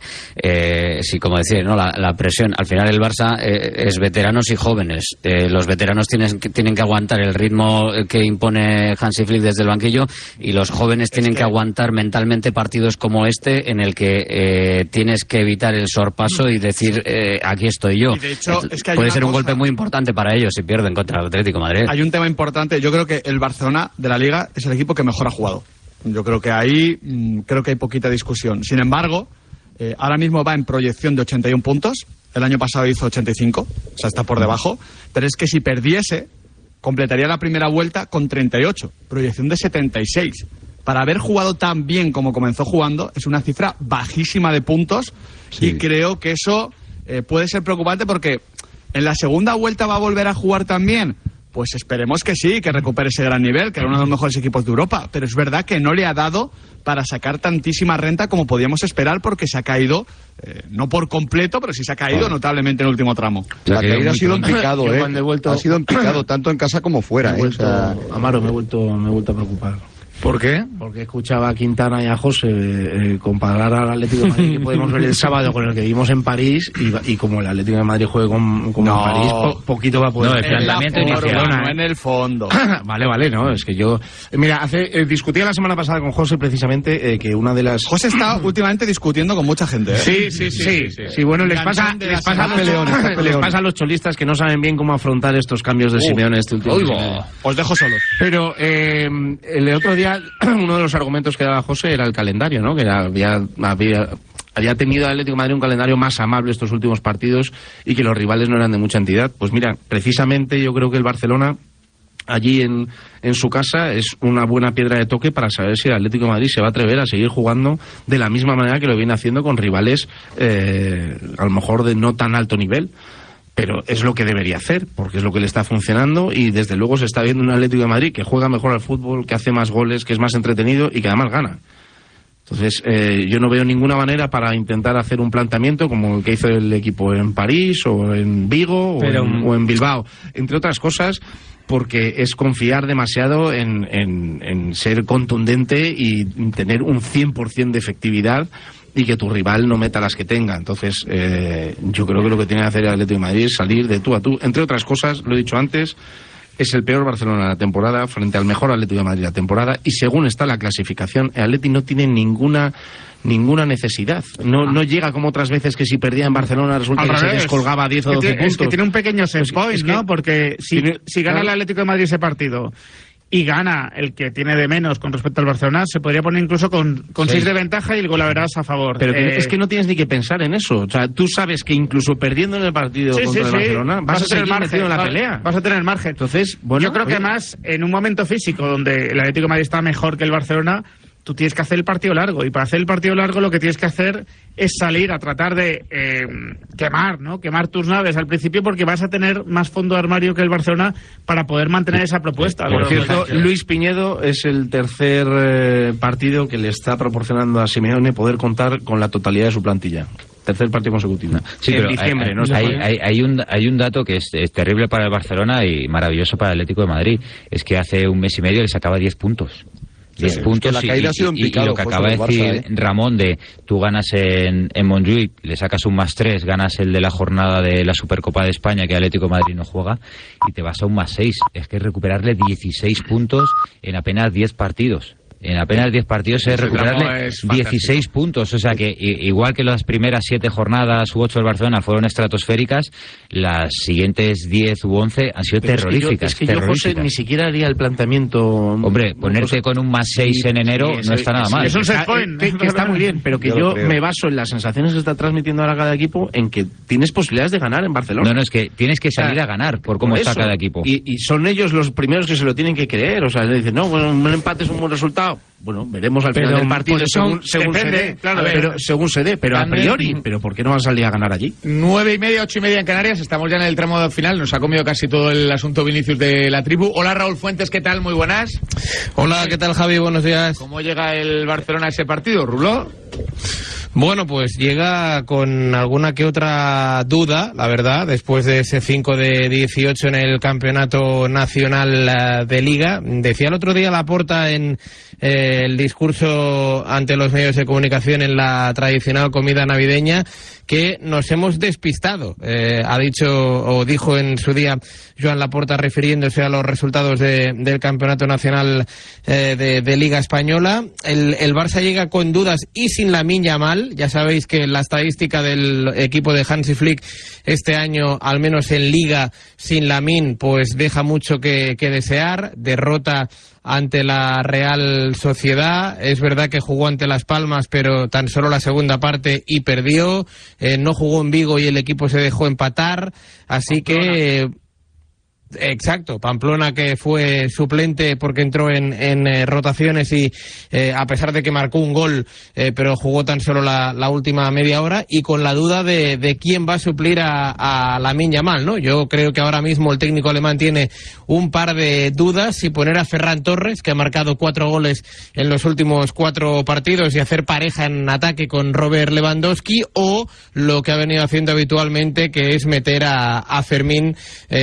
si como decía, ¿no? la presión, al final el Barça es veteranos y jóvenes. Los veteranos tienen que aguantar el ritmo que impone Hansi Flick desde el banquillo, y los jóvenes tienen que aguantar mentalmente partidos como este, en el que tienes que evitar el sorpaso y decir aquí estoy yo. De hecho, es que puede ser un golpe muy importante para ellos si pierden contra el Atlético de Madrid. Hay un tema importante. Yo creo que el Barcelona de la Liga es el equipo que mejor ha jugado. Yo creo que ahí creo que hay poquita discusión. Sin embargo, ahora mismo va en proyección de 81 puntos. El año pasado hizo 85, o sea, está por debajo. Pero es que si perdiese, completaría la primera vuelta con 38, proyección de 76. Para haber jugado tan bien como comenzó jugando, es una cifra bajísima de puntos, y creo que eso puede ser preocupante, porque en la segunda vuelta va a volver a jugar tan bien. Pues esperemos que sí, que recupere ese gran nivel, que era uno de los mejores equipos de Europa, pero es verdad que no le ha dado para sacar tantísima renta como podíamos esperar, porque se ha caído, no por completo, pero sí se ha caído notablemente en el último tramo. La caída ha sido en picado, ha sido en picado, tanto en casa como fuera. Amaro, me he vuelto a preocupar. ¿Por qué? Porque escuchaba a Quintana y a José comparar al Atlético de Madrid que podemos ver el sábado con el que vimos en París, y como el Atlético de Madrid juegue como en París, poquito va a poder. No, el planteamiento inicial. No, en el fondo. Vale, no, es que yo... Mira, discutía la semana pasada con José precisamente que una de las... José está últimamente discutiendo con mucha gente, ¿eh? Sí, bueno, les pasa a los cholistas que no saben bien cómo afrontar estos cambios de Simeone este último año. Os dejo solos. Pero el otro día uno de los argumentos que daba José era el calendario, ¿no? Que había tenido el Atlético de Madrid un calendario más amable estos últimos partidos, y que los rivales no eran de mucha entidad. Pues mira, precisamente yo creo que el Barcelona allí en su casa es una buena piedra de toque para saber si el Atlético de Madrid se va a atrever a seguir jugando de la misma manera que lo viene haciendo con rivales a lo mejor de no tan alto nivel. Pero es lo que debería hacer, porque es lo que le está funcionando, y desde luego se está viendo un Atlético de Madrid que juega mejor al fútbol, que hace más goles, que es más entretenido y que además gana. Entonces, yo no veo ninguna manera para intentar hacer un planteamiento como el que hizo el equipo en París, o en Vigo, o en Bilbao, entre otras cosas, porque es confiar demasiado en ser contundente y tener un 100% de efectividad, y que tu rival no meta las que tenga. Entonces, yo creo que lo que tiene que hacer el Atlético de Madrid es salir de tú a tú. Entre otras cosas, lo he dicho antes, es el peor Barcelona de la temporada frente al mejor Atlético de Madrid de la temporada, y según está la clasificación, el Atlético no tiene ninguna necesidad. No llega como otras veces que si perdía en Barcelona resulta que se descolgaba 10 o 12 puntos. Es que tiene un pequeño set point, ¿no? Porque si gana el Atlético de Madrid ese partido y gana el que tiene de menos con respecto al Barcelona, se podría poner incluso con 6 de ventaja y el golaveras a favor. Pero es que no tienes ni que pensar en eso. O sea, tú sabes que incluso perdiendo en el partido contra el Barcelona vas a tener margen en la pelea. Vas a tener margen. Entonces, bueno, yo creo que más en un momento físico donde el Atlético de Madrid está mejor que el Barcelona, tú tienes que hacer el partido largo, y para hacer el partido largo lo que tienes que hacer es salir a tratar de quemar tus naves al principio, porque vas a tener más fondo de armario que el Barcelona para poder mantener esa propuesta. Por cierto, Luis Piñedo es el tercer partido que le está proporcionando a Simeone poder contar con la totalidad de su plantilla. Tercer partido consecutivo. Sí, en diciembre, hay un dato que es terrible para el Barcelona y maravilloso para el Atlético de Madrid. Es que hace un mes y medio le sacaba 10 puntos. 10 puntos, la caída ha sido en picado, y lo que acaba de decir Ramón de tú ganas en Montjuic, le sacas un +3, ganas el de la jornada de la Supercopa de España que Atlético de Madrid no juega y te vas a un +6. Es que recuperarle 16 puntos en apenas 10 partidos. En apenas 10 partidos es recuperarle 16 puntos. O sea que igual que las primeras 7 jornadas u 8 del Barcelona fueron estratosféricas, las siguientes 10 u 11 han sido terroríficas. Es que yo, José, ni siquiera haría el planteamiento... Hombre, ponerte con un +6 en enero no está nada mal. Es un set point. Que está muy bien, pero que yo me baso en las sensaciones que está transmitiendo ahora cada equipo, en que tienes posibilidades de ganar en Barcelona. No, es que tienes que salir a ganar por cómo está cada equipo. Y son ellos los primeros que se lo tienen que creer. O sea, le dicen, no, bueno, un empate es un buen resultado. Bueno, veremos al final del partido según se dé, claro, pero según se dé, pero a priori, pero ¿por qué no van a salir a ganar allí? 9:30, 8:30 en Canarias, estamos ya en el tramo final, nos ha comido casi todo el asunto Vinicius de la tribu. Hola Raúl Fuentes, ¿qué tal? Muy buenas. Hola, ¿qué tal Javi? Buenos días. ¿Cómo llega el Barcelona a ese partido, Ruló? Bueno, pues llega con alguna que otra duda, la verdad, después de ese 5 de 18 en el Campeonato Nacional de Liga. Decía el otro día Laporta en el discurso ante los medios de comunicación en la tradicional comida navideña que nos hemos despistado. Ha dicho o dijo en su día Joan Laporta refiriéndose a los resultados del Campeonato Nacional de Liga Española. El Barça llega con dudas y sin Lamine Yamal. Ya sabéis que la estadística del equipo de Hansi Flick este año, al menos en Liga, sin Lamine, pues deja mucho que desear. Derrota ante la Real Sociedad. Es verdad que jugó ante Las Palmas, pero tan solo la segunda parte y perdió. No jugó en Vigo y el equipo se dejó empatar. Así que... Exacto, Pamplona, que fue suplente porque entró en rotaciones y a pesar de que marcó un gol, pero jugó tan solo la última media hora, y con la duda de quién va a suplir a Lamine Yamal, ¿no? Yo creo que ahora mismo el técnico alemán tiene un par de dudas, si poner a Ferran Torres, que ha marcado 4 goles en los últimos 4 partidos, y hacer pareja en ataque con Robert Lewandowski, o lo que ha venido haciendo habitualmente, que es meter a Fermín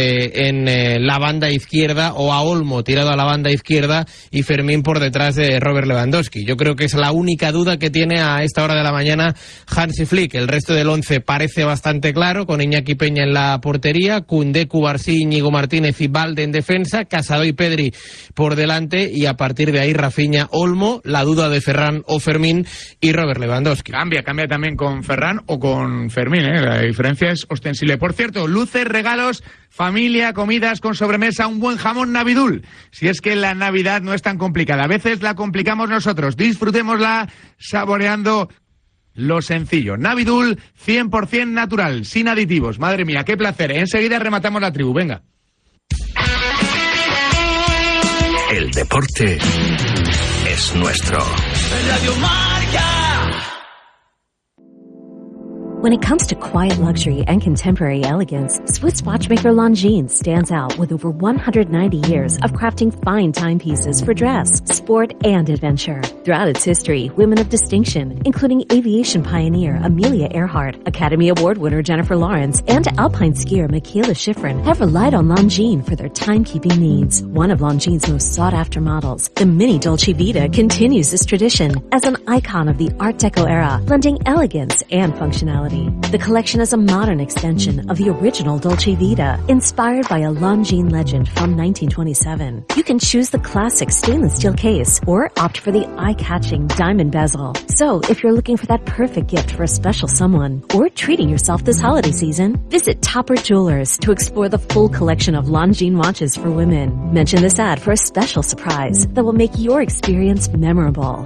en la banda izquierda, o a Olmo tirado a la banda izquierda y Fermín por detrás de Robert Lewandowski. Yo creo que es la única duda que tiene a esta hora de la mañana Hansi Flick. El resto del 11 parece bastante claro, con Iñaki Peña en la portería, Koundé, Cubarsí, Íñigo Martínez y Balde en defensa, Casado y Pedri por delante, y a partir de ahí Rafinha, Olmo, la duda de Ferran o Fermín y Robert Lewandowski. Cambia también con Ferran o con Fermín, la diferencia es ostensible. Por cierto, luces, regalos, familia, comidas con sobremesa, un buen jamón Navidul. Si es que la Navidad no es tan complicada, a veces la complicamos nosotros. Disfrutémosla saboreando lo sencillo. Navidul 100% natural, sin aditivos. Madre mía, qué placer. Enseguida rematamos la tribu, venga. El deporte es nuestro. Radio Marca. When it comes to quiet luxury and contemporary elegance, Swiss watchmaker Longines stands out with over 190 years of crafting fine timepieces for dress, sport, and adventure. Throughout its history, women of distinction, including aviation pioneer Amelia Earhart, Academy Award winner Jennifer Lawrence, and alpine skier Michaela Schifrin, have relied on Longines for their timekeeping needs. One of Longines' most sought-after models, the Mini Dolce Vita, continues this tradition as an icon of the Art Deco era, blending elegance and functionality. personality. The collection is a modern extension of the original Dolce Vita, inspired by a Longines legend from 1927. You can choose the classic stainless steel case or opt for the eye-catching diamond bezel. So, if you're looking for that perfect gift for a special someone or treating yourself this holiday season, visit Topper Jewelers to explore the full collection of Longines watches for women. Mention this ad for a special surprise that will make your experience memorable.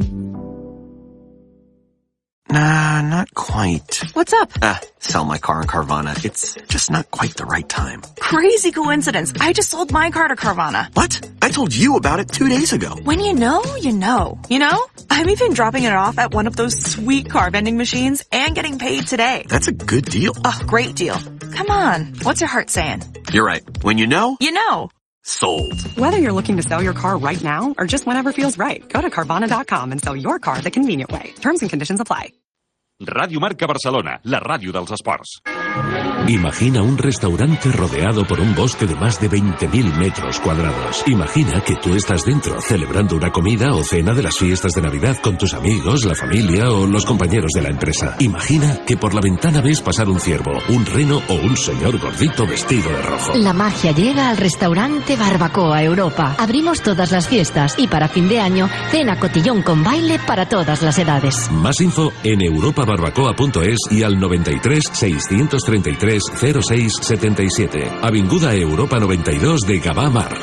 Nah, not quite. What's up? Sell my car in Carvana. It's just not quite the right time. Crazy coincidence. I just sold my car to Carvana. What? I told you about it 2 days ago. When you know, you know. You know? I'm even dropping it off at one of those sweet car vending machines and getting paid today. That's a good deal. Oh, great deal. Come on. What's your heart saying? You're right. When you know... You know. Sold. Whether you're looking to sell your car right now or just whenever feels right, go to Carvana.com and sell your car the convenient way. Terms and conditions apply. Radio Marca Barcelona, la ràdio dels esports. Imagina un restaurante rodeado por un bosque de más de 20.000 metros cuadrados. Imagina que tú estás dentro, celebrando una comida o cena de las fiestas de Navidad con tus amigos, la familia o los compañeros de la empresa. Imagina que por la ventana ves pasar un ciervo, un reno o un señor gordito vestido de rojo. La magia llega al restaurante Barbacoa Europa. Abrimos todas las fiestas y para fin de año, cena cotillón con baile para todas las edades. Más info en europabarbacoa.es y al 93 633 06 77. Avinguda Europa 92 de Gavà Mar.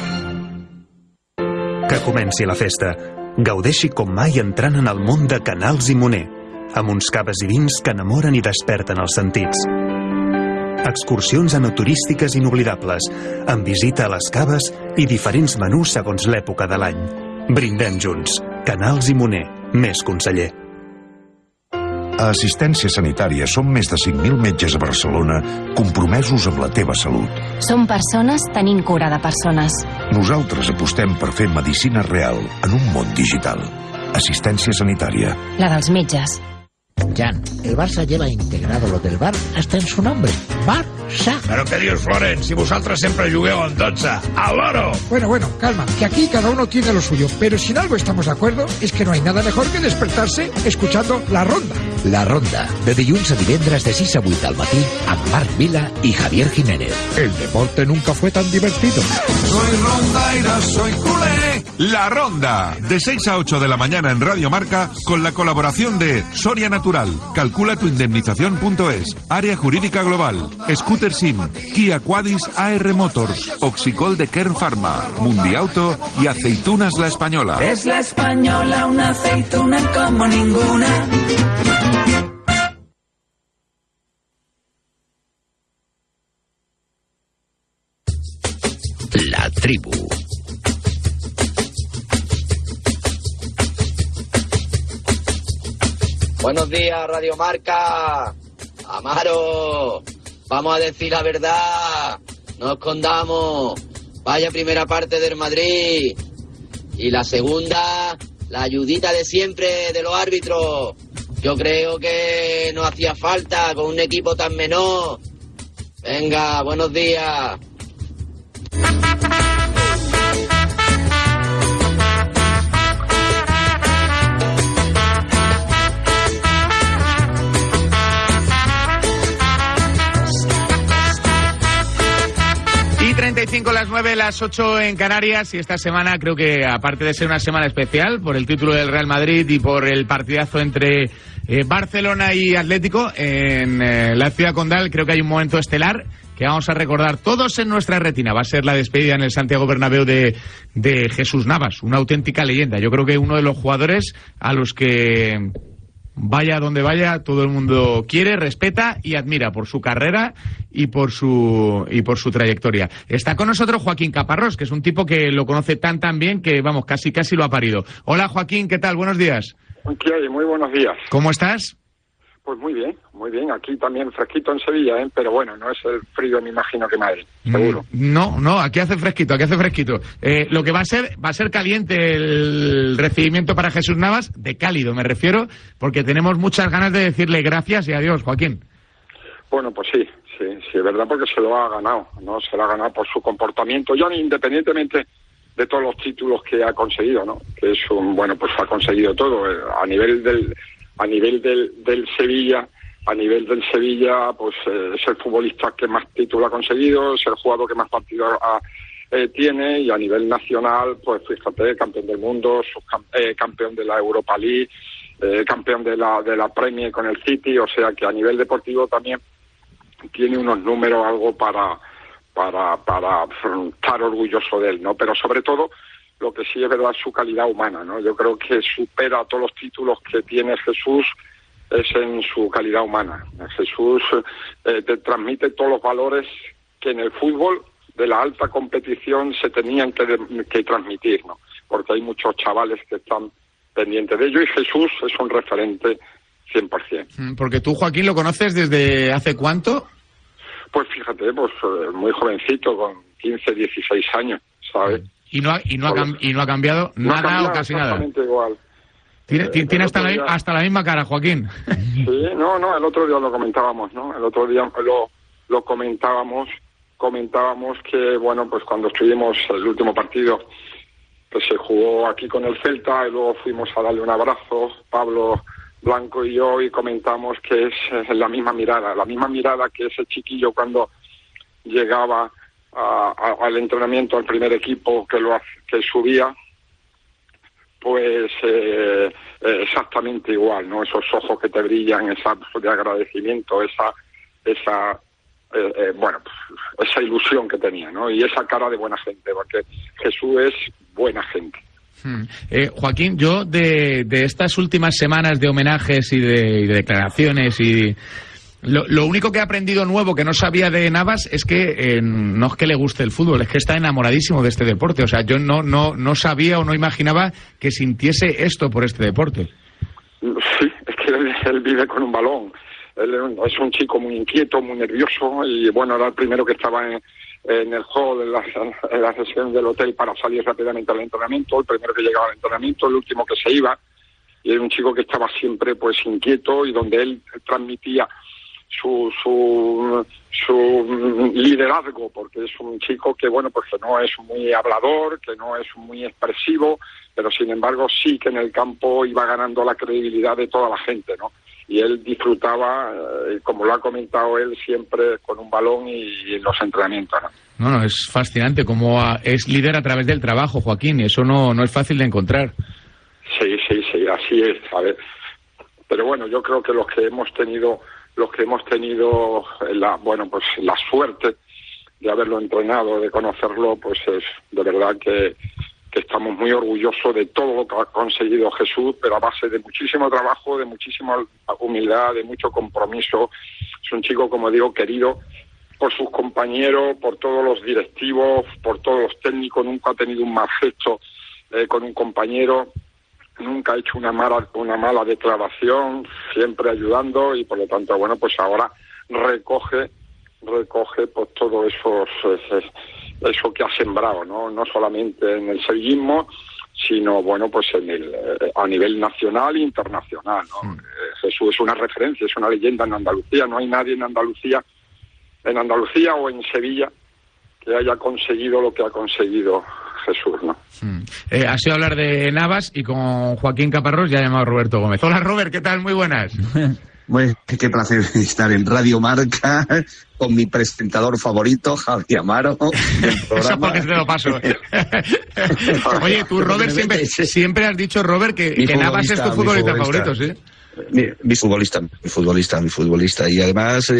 Que comenci la festa. Gaudeixi com mai entrant en el món de Canals i Moner, amb uns caves i vins que enamoren i desperten els sentits. Excursions enoturístiques inoblidables, amb visita a les caves i diferents menús segons l'època de l'any. Brindem junts. Canals i Moner. Més conseller. A Assistència Sanitària som més de 5.000 metges a Barcelona compromesos amb la teva salut. Som persones tenint cura de persones. Nosaltres apostem per fer medicina real en un món digital. Assistència Sanitària. La dels metges. Jan, el Barça lleva integrado lo del bar hasta en su nombre. Barça. ¿Pero qué dios, Florent? Si vosotros siempre jugueu en 12. ¡Al loro! Bueno, calma, que aquí cada uno tiene lo suyo. Pero si en algo estamos de acuerdo, es que no hay nada mejor que despertarse escuchando La Ronda. La Ronda, de dilluns a divendres de 6 a 8 al matí, amb Marc Vila y Javier Jiménez. El deporte nunca fue tan divertido. Soy rondaira, soy culé. La Ronda, de 6 a 8 de la mañana en Radio Marca, con la colaboración de Soria Natural, Calcula tu indemnización.es, Área Jurídica Global, Scooter Sim, Kia Quadis AR Motors, Oxicol de Kern Pharma, Mundiauto y Aceitunas La Española. Es La Española, una aceituna como ninguna. La tribu. Buenos días, Radio Marca. Amaro, vamos a decir la verdad. No escondamos. Vaya primera parte del Madrid. Y la segunda, la ayudita de siempre de los árbitros. Yo creo que no hacía falta con un equipo tan menor. Venga, buenos días. Y 35 las 9, las 8 en Canarias, y esta semana creo que, aparte de ser una semana especial por el título del Real Madrid y por el partidazo entre Barcelona y Atlético en la Ciudad Condal, creo que hay un momento estelar que vamos a recordar todos en nuestra retina. Va a ser la despedida en el Santiago Bernabéu de Jesús Navas, una auténtica leyenda. Yo creo que uno de los jugadores a los que, vaya donde vaya, todo el mundo quiere, respeta y admira por su carrera y por su trayectoria. Está con nosotros Joaquín Caparrós, que es un tipo que lo conoce tan bien que, vamos, casi lo ha parido. Hola, Joaquín, ¿qué tal? Buenos días. ¿Qué hay? Muy buenos días. ¿Cómo estás? Pues muy bien. Aquí también fresquito en Sevilla, pero bueno, no es el frío, me imagino, que Madrid, seguro. No, aquí hace fresquito. Lo que va a ser caliente el recibimiento para Jesús Navas, de cálido me refiero, porque tenemos muchas ganas de decirle gracias y adiós, Joaquín. Bueno, pues sí, es verdad, porque se lo ha ganado, ¿no? Se lo ha ganado por su comportamiento, ya independientemente de todos los títulos que ha conseguido, ¿no? Que es pues ha conseguido todo, a nivel del Sevilla, a nivel del Sevilla, pues es el futbolista que más títulos ha conseguido, es el jugador que más partidos tiene, y a nivel nacional, pues fíjate, campeón del mundo, campeón de la Europa League, campeón de la Premier con el City, o sea que a nivel deportivo también tiene unos números algo para estar orgulloso de él, ¿no? Pero sobre todo, lo que sí es verdad es su calidad humana, ¿no? Yo creo que supera todos los títulos que tiene Jesús, es en su calidad humana. Jesús te transmite todos los valores que en el fútbol de la alta competición se tenían que transmitir, ¿no? Porque hay muchos chavales que están pendientes de ello, y Jesús es un referente 100%. Porque tú, Joaquín, ¿lo conoces desde hace cuánto? Pues fíjate, pues muy jovencito, con 15, 16 años, ¿sabes? ¿Y no ha cambiado nada o casi nada? Exactamente igual. Tiene hasta la misma cara, Joaquín. Sí, no, el otro día lo comentábamos, ¿no? El otro día lo comentábamos que, bueno, pues cuando estuvimos el último partido, pues se jugó aquí con el Celta, y luego fuimos a darle un abrazo, Pablo Blanco y yo, y comentamos que es la misma mirada que ese chiquillo cuando llegaba al entrenamiento, al primer equipo que subía, pues exactamente igual, ¿no? Esos ojos que te brillan, esa de agradecimiento, esa ilusión que tenía, ¿no? Y esa cara de buena gente, porque Jesús es buena gente. Joaquín, yo de estas últimas semanas de homenajes y de declaraciones, y lo único que he aprendido nuevo que no sabía de Navas es que no es que le guste el fútbol, es que está enamoradísimo de este deporte. O sea, yo no sabía o no imaginaba que sintiese esto por este deporte. Sí, es que él vive con un balón. Él es un chico muy inquieto, muy nervioso, y bueno, era el primero que estaba en el hall, en la sesión del hotel para salir rápidamente al entrenamiento, el primero que llegaba al entrenamiento, el último que se iba, y era un chico que estaba siempre pues inquieto, y donde él transmitía su liderazgo, porque es un chico que, bueno, pues que no es muy hablador, que no es muy expresivo, pero sin embargo sí que en el campo iba ganando la credibilidad de toda la gente, ¿no? Y él disfrutaba, como lo ha comentado él, siempre con un balón y en los entrenamientos, ¿no? No, es fascinante cómo es líder a través del trabajo, Joaquín, y eso no es fácil de encontrar. Sí, así es, ¿sabes? Pero bueno, yo creo que los que hemos tenido la suerte de haberlo entrenado, de conocerlo, pues es de verdad que estamos muy orgullosos de todo lo que ha conseguido Jesús, pero a base de muchísimo trabajo, de muchísima humildad, de mucho compromiso. Es un chico, como digo, querido por sus compañeros, por todos los directivos, por todos los técnicos. Nunca ha tenido un mal gesto con un compañero, nunca ha hecho una mala declaración, siempre ayudando, y por lo tanto, bueno, pues ahora recoge pues todo eso que ha sembrado, no solamente en el sevillismo, sino bueno, pues a nivel nacional e internacional, ¿no? Jesús es una referencia, es una leyenda en Andalucía. No hay nadie en Andalucía o en Sevilla que haya conseguido lo que ha conseguido Jesús, ¿no? Ha sido hablar de Navas, y con Joaquín Caparrós ya ha llamado Roberto Gómez. Hola, Robert, ¿qué tal? Muy buenas. Bueno, qué placer estar en Radio Marca con mi presentador favorito, Javi Amaro. Eso porque te lo paso. Oye, tú, Robert, siempre has dicho, Robert, que Navas es tu futbolista favorito, ¿sí? Mi futbolista. Y además,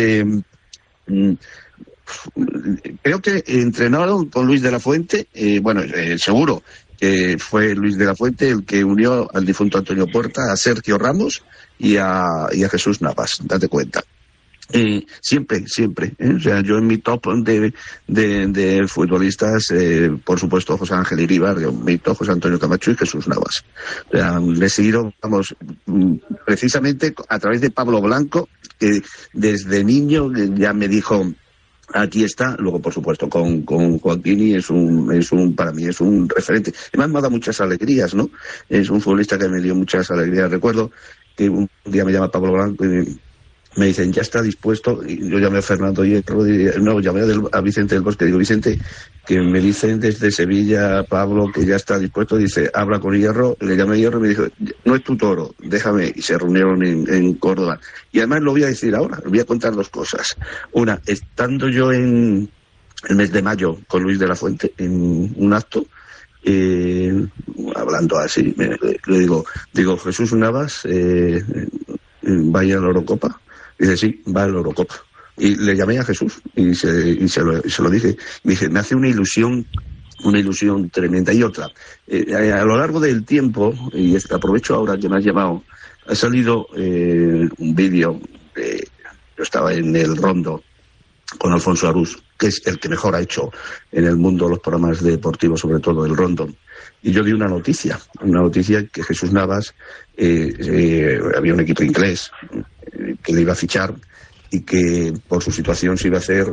creo que entrenaron con Luis de la Fuente, seguro que fue Luis de la Fuente el que unió al difunto Antonio Puerta, a Sergio Ramos y a Jesús Navas, date cuenta. Siempre. O sea, yo en mi top de futbolistas, por supuesto, José Ángel Iríbar, mi top José Antonio Camacho y Jesús Navas. O sea, le he seguido, precisamente a través de Pablo Blanco, que desde niño ya me dijo: aquí está. Luego, por supuesto, con Joaquín, para mí es un referente. Además me ha dado muchas alegrías, ¿no? Es un futbolista que me dio muchas alegrías. Recuerdo que un día me llama Pablo Blanco y me dicen: ya está dispuesto. Y yo llamé a Fernando Hierro, llamé a Vicente del Bosque. Digo: Vicente, que me dicen desde Sevilla, Pablo, que ya está dispuesto. Dice: habla con Hierro. Le llamé a Hierro y me dijo: no es tu toro, déjame. Y se reunieron en Córdoba. Y además lo voy a decir ahora, voy a contar 2 cosas. Una, estando yo en el mes de mayo con Luis de la Fuente en un acto, hablando así, le digo, Jesús Navas, ¿vaya a la Eurocopa? Dice, sí, va a la Eurocopa. Y le llamé a Jesús y se lo dije. Dije, me hace una ilusión tremenda. Y otra, a lo largo del tiempo, y aprovecho ahora que me has llamado, ha salido un vídeo, yo estaba en el Rondo con Alfonso Arús, que es el que mejor ha hecho en el mundo los programas deportivos, sobre todo el Rondo. Y yo di una noticia que Jesús Navas, había un equipo inglés que le iba a fichar y que por su situación se iba a hacer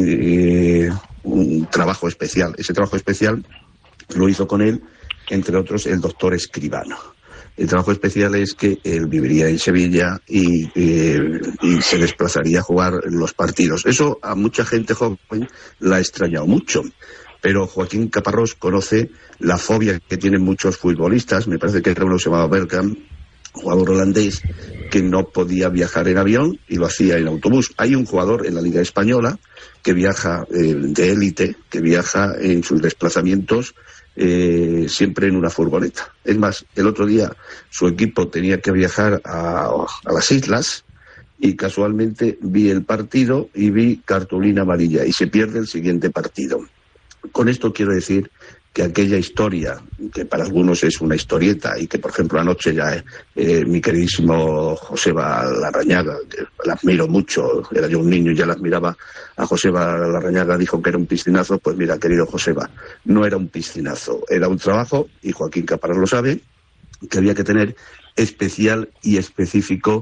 un trabajo especial. Ese trabajo especial lo hizo con él, entre otros, el doctor Escribano. El trabajo especial es que él viviría en Sevilla y se desplazaría a jugar los partidos. Eso a mucha gente joven la ha extrañado mucho. Pero Joaquín Caparrós conoce la fobia que tienen muchos futbolistas. Me parece que era uno que se llamaba Bergkamp, jugador holandés, que no podía viajar en avión y lo hacía en autobús. Hay un jugador en la Liga Española que viaja de élite, que viaja en sus desplazamientos siempre en una furgoneta. Es más, el otro día su equipo tenía que viajar a las islas y casualmente vi el partido y vi cartulina amarilla y se pierde el siguiente partido. Con esto quiero decir que aquella historia, que para algunos es una historieta, y que, por ejemplo, anoche ya mi queridísimo Joseba Larrañaga, que la admiro mucho, era yo un niño y ya la admiraba a Joseba Larrañaga, dijo que era un piscinazo. Pues mira, querido Joseba, no era un piscinazo, era un trabajo, y Joaquín Caparrós lo sabe, que había que tener especial y específico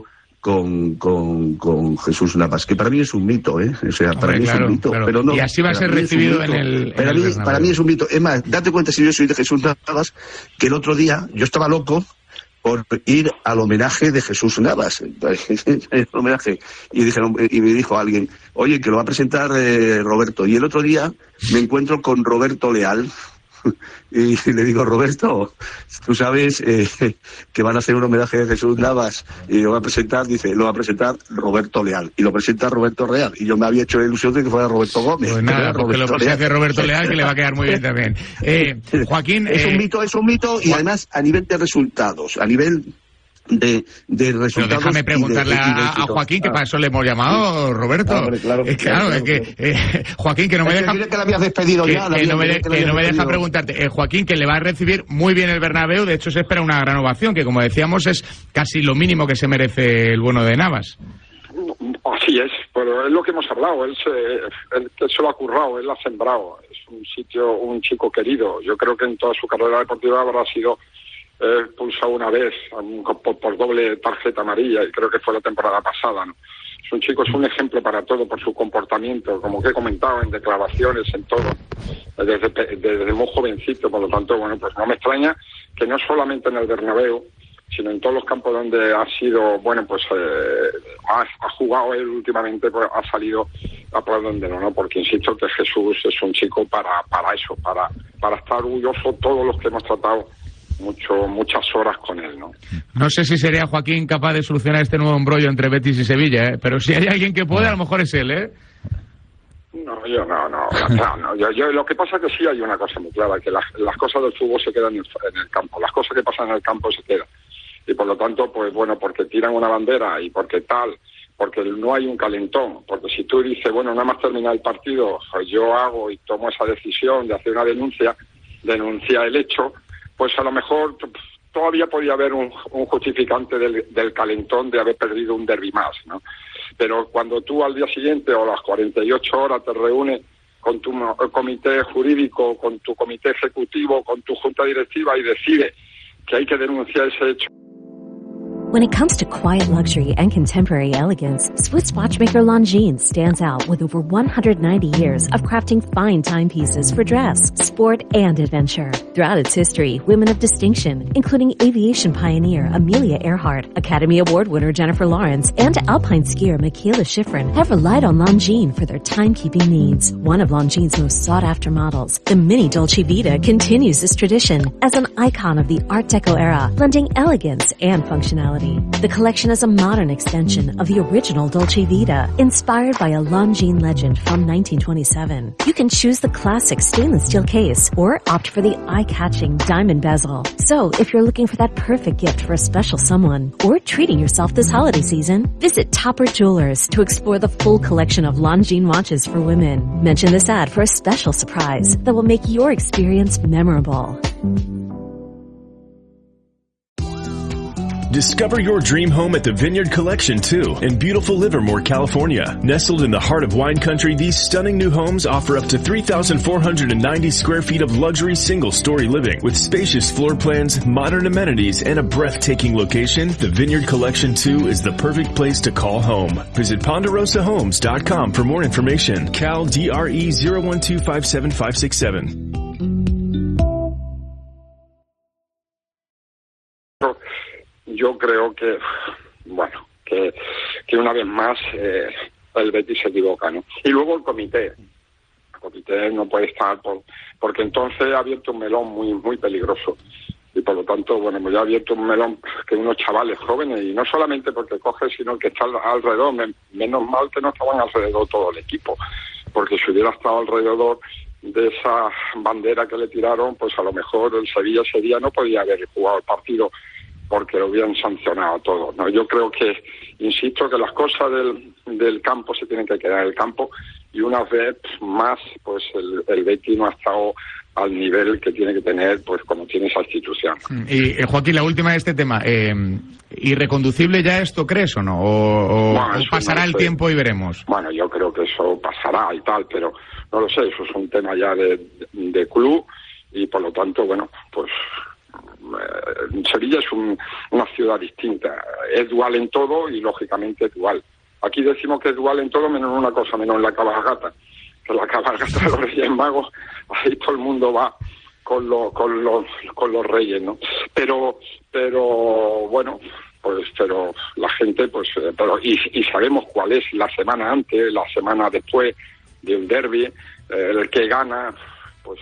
con Jesús Navas, que para mí es un mito, O sea, para mí es un mito. Pero no, y así va a ser recibido en el para mí es un mito. Es más, date cuenta, si yo soy de Jesús Navas, que el otro día yo estaba loco por ir al homenaje de Jesús Navas, el homenaje, y me dijo alguien, oye, que lo va a presentar Roberto, y el otro día me encuentro con Roberto Leal, y le digo, Roberto, tú sabes que van a hacer un homenaje de Jesús Navas y lo va a presentar, Roberto Leal, y lo presenta Roberto Leal, y yo me había hecho la ilusión de que fuera Roberto Gómez. Pues nada, porque lo presente Roberto Leal, que le va a quedar muy bien también. Joaquín... Es un mito, y además a nivel de resultados, a nivel de resultados. Pero déjame preguntarle a Joaquín, que para eso le hemos llamado, Roberto. Claro, Joaquín, que no me deja... que la habías despedido ya. Que no me deja preguntarte. Joaquín, que le va a recibir muy bien el Bernabéu, de hecho se espera una gran ovación, que como decíamos es casi lo mínimo que se merece el bueno de Navas. Así es, pero es lo que hemos hablado, él se lo ha currado, él lo ha sembrado, es un chico querido. Yo creo que en toda su carrera deportiva habrá sido expulsado una vez por doble tarjeta amarilla, y creo que fue la temporada pasada, ¿no? Es un chico, es un ejemplo para todo por su comportamiento, como que he comentado, en declaraciones, en todo, desde muy jovencito. Por lo tanto, bueno, pues no me extraña que no solamente en el Bernabéu, sino en todos los campos donde ha sido, bueno, pues ha jugado él últimamente, pues ha salido aplaudiéndolo, ¿no? Porque insisto que Jesús es un chico para eso, para estar orgulloso todos los que hemos tratado muchas horas con él, ¿no? No sé si sería Joaquín capaz de solucionar este nuevo embrollo entre Betis y Sevilla, pero si hay alguien que puede, a lo mejor es él, No, yo no. Yo lo que pasa es que sí hay una cosa muy clara, que las cosas del fútbol se quedan en el campo, las cosas que pasan en el campo se quedan, y por lo tanto, pues bueno, porque tiran una bandera y porque no hay un calentón, porque si tú dices, bueno, nada más terminar el partido, pues yo hago y tomo esa decisión de hacer una denuncia el hecho, pues a lo mejor todavía podía haber un justificante del calentón de haber perdido un derbi más, ¿no? Pero cuando tú al día siguiente o a las 48 horas te reúnes con tu comité jurídico, con tu comité ejecutivo, con tu junta directiva y decides que hay que denunciar ese hecho. When it comes to quiet luxury and contemporary elegance, Swiss watchmaker Longines stands out with over 190 years of crafting fine timepieces for dress, sport, and adventure. Throughout its history, women of distinction, including aviation pioneer Amelia Earhart, Academy Award winner Jennifer Lawrence, and alpine skier Michaela Schifrin, have relied on Longines for their timekeeping needs. One of Longines' most sought-after models, the Mini Dolce Vita, continues this tradition as an icon of the Art Deco era, blending elegance and functionality. The collection is a modern extension of the original Dolce Vita, inspired by a Longines legend from 1927. You can choose the classic stainless steel case or opt for the eye-catching diamond bezel. So, if you're looking for that perfect gift for a special someone or treating yourself this holiday season, visit Topper Jewelers to explore the full collection of Longines watches for women. Mention this ad for a special surprise that will make your experience memorable. Discover your dream home at the Vineyard Collection 2 in beautiful Livermore, California. Nestled in the heart of wine country, these stunning new homes offer up to 3,490 square feet of luxury single-story living. With spacious floor plans, modern amenities, and a breathtaking location, the Vineyard Collection 2 is the perfect place to call home. Visit PonderosaHomes.com for more information. Cal DRE 0125757. Yo creo que, bueno, que una vez más el Betis se equivoca, ¿no? Y luego el comité no puede estar porque entonces ha abierto un melón muy peligroso. Y por lo tanto, bueno, pues ya ha abierto un melón que unos chavales jóvenes, y no solamente porque coge, sino que está alrededor. Menos mal que no estaban alrededor todo el equipo, porque si hubiera estado alrededor de esa bandera que le tiraron, pues a lo mejor el Sevilla ese día no podía haber jugado el partido, porque lo hubieran sancionado todo, ¿no? Yo creo que, insisto, que las cosas del campo se tienen que quedar en el campo, y una vez más, pues el Betis no ha estado al nivel que tiene que tener, pues como tiene esa institución. Y Joaquín, la última de este tema, ¿irreconducible ya esto crees o no? ¿O pasará el tiempo y veremos? Bueno, yo creo que eso pasará y tal, pero no lo sé, eso es un tema ya de club, y por lo tanto, bueno, pues Sevilla es una ciudad distinta, es dual en todo y lógicamente es dual. Aquí decimos que es dual en todo menos una cosa, menos en la cabalgata, que la cabalgata de los Reyes Magos, ahí todo el mundo va con los Reyes, ¿no? Pero bueno, pues pero la gente pues y sabemos cuál es la semana antes, la semana después de un derbi, el que gana pues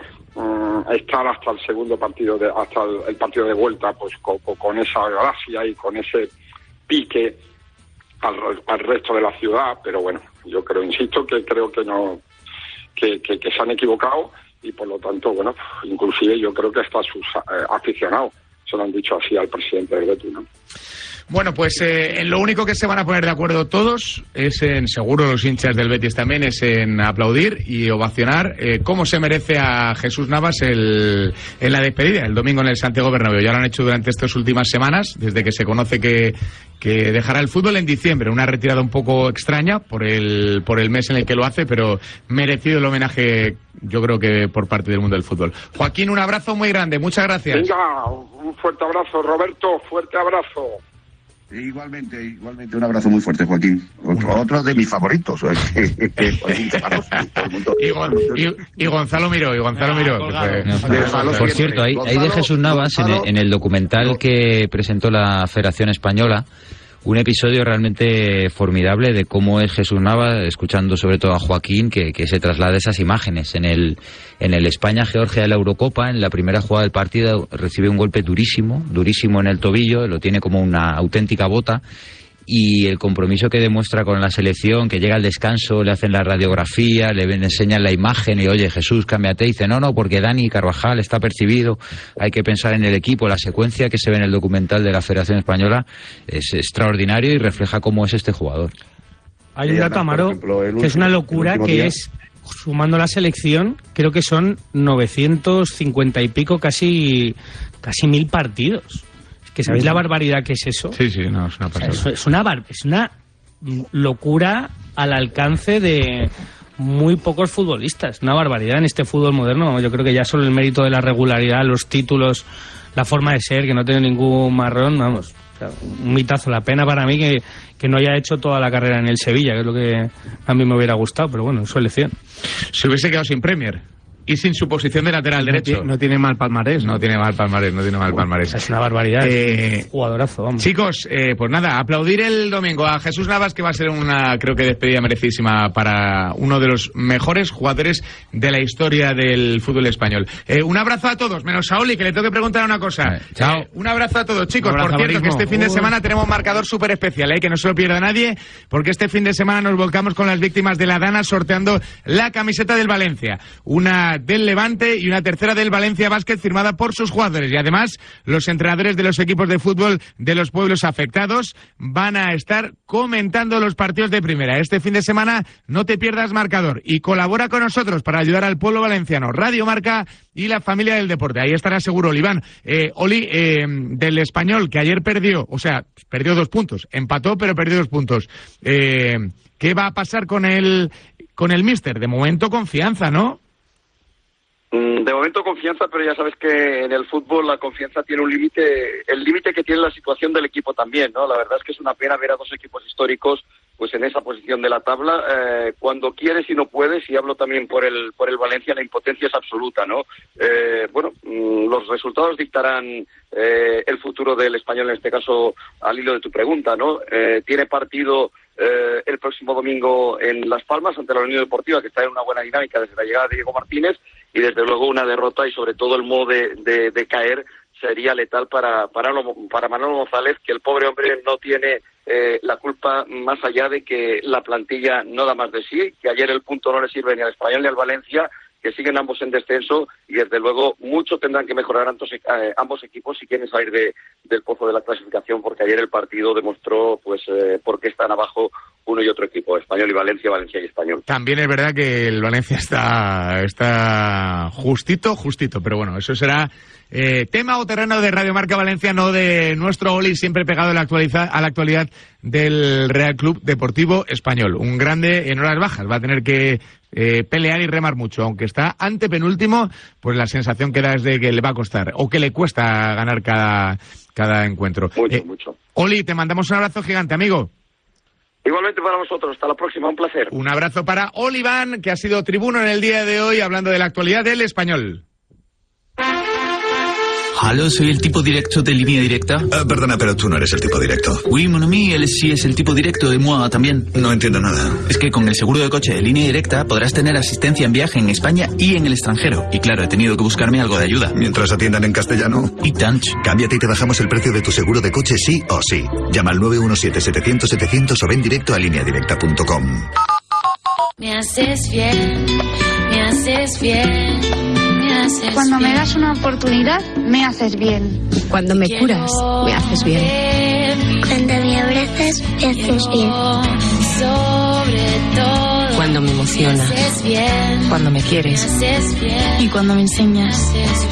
estar hasta el segundo partido hasta el partido de vuelta, pues con esa gracia y con ese pique al resto de la ciudad. Pero bueno, yo insisto que creo que no, que se han equivocado, y por lo tanto, bueno, inclusive yo creo que hasta sus aficionados se lo han dicho así al presidente del Betis, ¿no? Bueno, pues en lo único que se van a poner de acuerdo todos es seguro los hinchas del Betis también, es en aplaudir y ovacionar cómo se merece a Jesús Navas en la despedida, el domingo en el Santiago Bernabéu. Ya lo han hecho durante estas últimas semanas, desde que se conoce que dejará el fútbol en diciembre. Una retirada un poco extraña por el mes en el que lo hace, pero merecido el homenaje, yo creo que por parte del mundo del fútbol. Joaquín, un abrazo muy grande, muchas gracias. Venga, un fuerte abrazo, Roberto, fuerte abrazo. Igualmente, un abrazo muy fuerte, Joaquín. Otro de mis favoritos. Y Gonzalo Miró. Por cierto, hay de Jesús Navas en el documental que presentó la Federación Española un episodio realmente formidable de cómo es Jesús Navas, escuchando sobre todo a Joaquín, que se traslada esas imágenes. En el España-Georgia de la Eurocopa, en la primera jugada del partido, recibe un golpe durísimo en el tobillo, lo tiene como una auténtica bota, y el compromiso que demuestra con la selección, que llega al descanso, le hacen la radiografía, le enseñan la imagen y, oye, Jesús, cámbiate, y dice, no, porque Dani Carvajal está percibido, hay que pensar en el equipo. La secuencia que se ve en el documental de la Federación Española es extraordinario y refleja cómo es este jugador. Hay un dato, Amaro, que es una locura, que es, sumando la selección, creo que son 950 y pico, casi 1000 partidos. ¿Que sabéis la barbaridad que es eso? Sí, no, es una pasada. Es una locura al alcance de muy pocos futbolistas. Una barbaridad en este fútbol moderno. Yo creo que ya solo el mérito de la regularidad, los títulos, la forma de ser, que no tiene ningún marrón, vamos, O sea, un mitazo. La pena para mí que no haya hecho toda la carrera en el Sevilla, que es lo que a mí me hubiera gustado, pero bueno, su elección. Se hubiese quedado sin Premier. Y sin su posición de lateral derecho. No tiene mal palmarés. No tiene mal palmarés. Es una barbaridad. Jugadorazo, vamos. Chicos, pues nada, aplaudir el domingo a Jesús Navas, que va a ser una, creo que, despedida merecidísima para uno de los mejores jugadores de la historia del fútbol español. Un abrazo a todos, menos a Oli, que le tengo que preguntar una cosa. Chao. Un abrazo a todos, chicos. Abrazo, por cierto, Marismo. que este fin de semana tenemos un marcador súper especial, que no se lo pierda nadie, porque este fin de semana nos volcamos con las víctimas de la Dana sorteando la camiseta del Valencia. Una del Levante y una tercera del Valencia Basket firmada por sus jugadores. Y además, los entrenadores de los equipos de fútbol de los pueblos afectados van a estar comentando los partidos de primera. Este fin de semana no te pierdas marcador y colabora con nosotros para ayudar al pueblo valenciano. Radio Marca y la familia del deporte. Ahí estará seguro Oliván. Oli, del Español, que ayer perdió, o sea, perdió 2 puntos. Empató, pero perdió 2 puntos. ¿Qué va a pasar con el míster? De momento confianza, ¿no? De momento confianza, pero ya sabes que en el fútbol la confianza tiene un límite, el límite que tiene la situación del equipo también, ¿no? La verdad es que es una pena ver a 2 equipos históricos pues en esa posición de la tabla, cuando quieres y no puedes, y hablo también por el Valencia, la impotencia es absoluta, ¿no? Los resultados dictarán el futuro del Español, en este caso al hilo de tu pregunta, ¿no? Tiene partido el próximo domingo en Las Palmas ante la Unión Deportiva, que está en una buena dinámica desde la llegada de Diego Martínez, y desde luego una derrota y sobre todo el modo de caer sería letal para Manolo González, que el pobre hombre no tiene la culpa más allá de que la plantilla no da más de sí, que ayer el punto no le sirve ni al Español ni al Valencia, que siguen ambos en descenso y desde luego mucho tendrán que mejorar ambos equipos si quieren salir del pozo de la clasificación, porque ayer el partido demostró pues por qué están abajo uno y otro equipo, Español y Valencia, Valencia y Español. También es verdad que el Valencia está justito, pero bueno, eso será tema o terreno de Radio Marca Valencia, no de nuestro Oli, siempre pegado a la actualidad del Real Club Deportivo Español. Un grande en horas bajas, va a tener que pelear y remar mucho, aunque está antepenúltimo, pues la sensación que da es de que le va a costar, o que le cuesta ganar cada encuentro. Mucho. Oli, te mandamos un abrazo gigante, amigo. Igualmente para vosotros, hasta la próxima, un placer. Un abrazo para Oliván, que ha sido tribuno en el día de hoy hablando de la actualidad del Español. Aló, soy el tipo directo de Línea Directa. Perdona, pero tú no eres el tipo directo. Oui, mon ami, él sí es el tipo directo de moi también. No entiendo nada. Es que con el seguro de coche de Línea Directa podrás tener asistencia en viaje en España y en el extranjero. Y claro, he tenido que buscarme algo de ayuda. Mientras atiendan en castellano. Y tanch. Cámbiate y te bajamos el precio de tu seguro de coche sí o sí. Llama al 917-700-700 o ven directo a lineadirecta.com. Me haces bien, me haces bien. Cuando me das una oportunidad, me haces bien. Cuando me curas, me haces bien. Cuando me abrazas, me haces bien. Cuando me emocionas. Cuando me quieres. Y cuando me enseñas.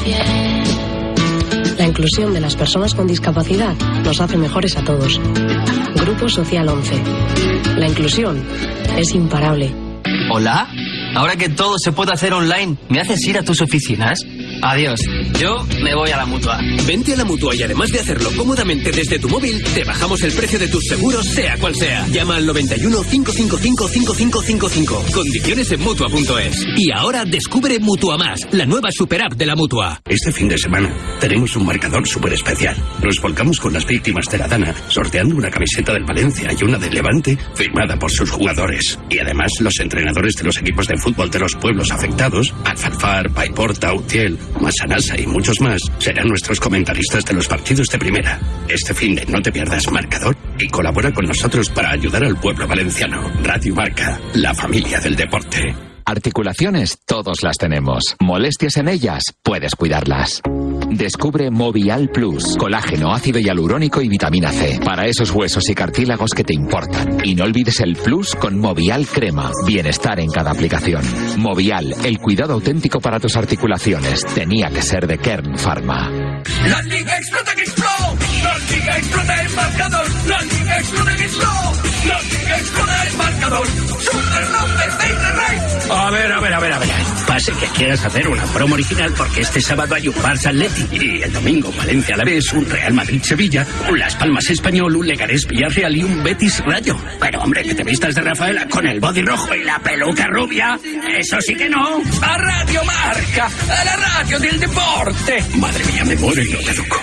La inclusión de las personas con discapacidad nos hace mejores a todos. Grupo Social 11. La inclusión es imparable. ¿Hola? Ahora que todo se puede hacer online, ¿me haces ir a tus oficinas? Adiós, yo me voy a la Mutua. Vente a la Mutua y además de hacerlo cómodamente desde tu móvil, te bajamos el precio de tus seguros, sea cual sea. Llama al 91 555 5555. Condiciones en Mutua.es. Y ahora descubre Mutua Más, la nueva super app de la Mutua. Este fin de semana tenemos un marcador súper especial. Nos volcamos con las víctimas de la Dana, sorteando una camiseta del Valencia y una del Levante, firmada por sus jugadores. Y además los entrenadores de los equipos de fútbol de los pueblos afectados, Alfalfar, Paiporta, Utiel, Masanasa y muchos más, serán nuestros comentaristas de los partidos de primera. Este fin de no te pierdas marcador y colabora con nosotros para ayudar al pueblo valenciano. Radio Marca, la familia del deporte. Articulaciones, todos las tenemos. Molestias en ellas, puedes cuidarlas. Descubre Movial Plus, colágeno, ácido hialurónico y vitamina C, para esos huesos y cartílagos que te importan. Y no olvides el Plus con Movial Crema, bienestar en cada aplicación. Movial, el cuidado auténtico para tus articulaciones, tenía que ser de Kern Pharma. La liga explota que explota, la liga explota el marcador, la liga explota que explota, la liga explota el marcador. Super Romper Rey. A ver. base que quieras hacer una promo original porque este sábado hay un Barça Atleti y el domingo Valencia Alavés, un Real Madrid Sevilla, un Las Palmas Español, un Leganés Villarreal y un Betis Rayo. Pero hombre, que te vistas de Rafaela con el body rojo y la peluca rubia, eso sí que no. A Radio Marca, a la radio del deporte. Madre mía, me muero y no caduco.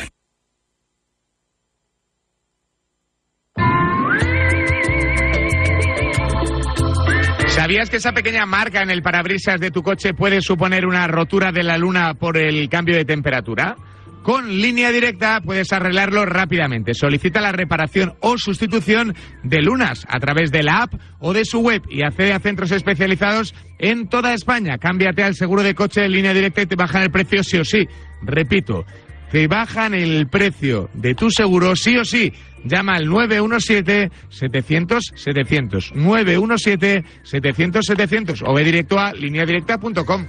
¿Sabías que esa pequeña marca en el parabrisas de tu coche puede suponer una rotura de la luna por el cambio de temperatura? Con Línea Directa puedes arreglarlo rápidamente. Solicita la reparación o sustitución de lunas a través de la app o de su web y accede a centros especializados en toda España. Cámbiate al seguro de coche de Línea Directa y te bajan el precio sí o sí. Repito, te bajan el precio de tu seguro sí o sí. Llama al 917-700-700. 917-700-700 o ve directo a lineadirecta.com.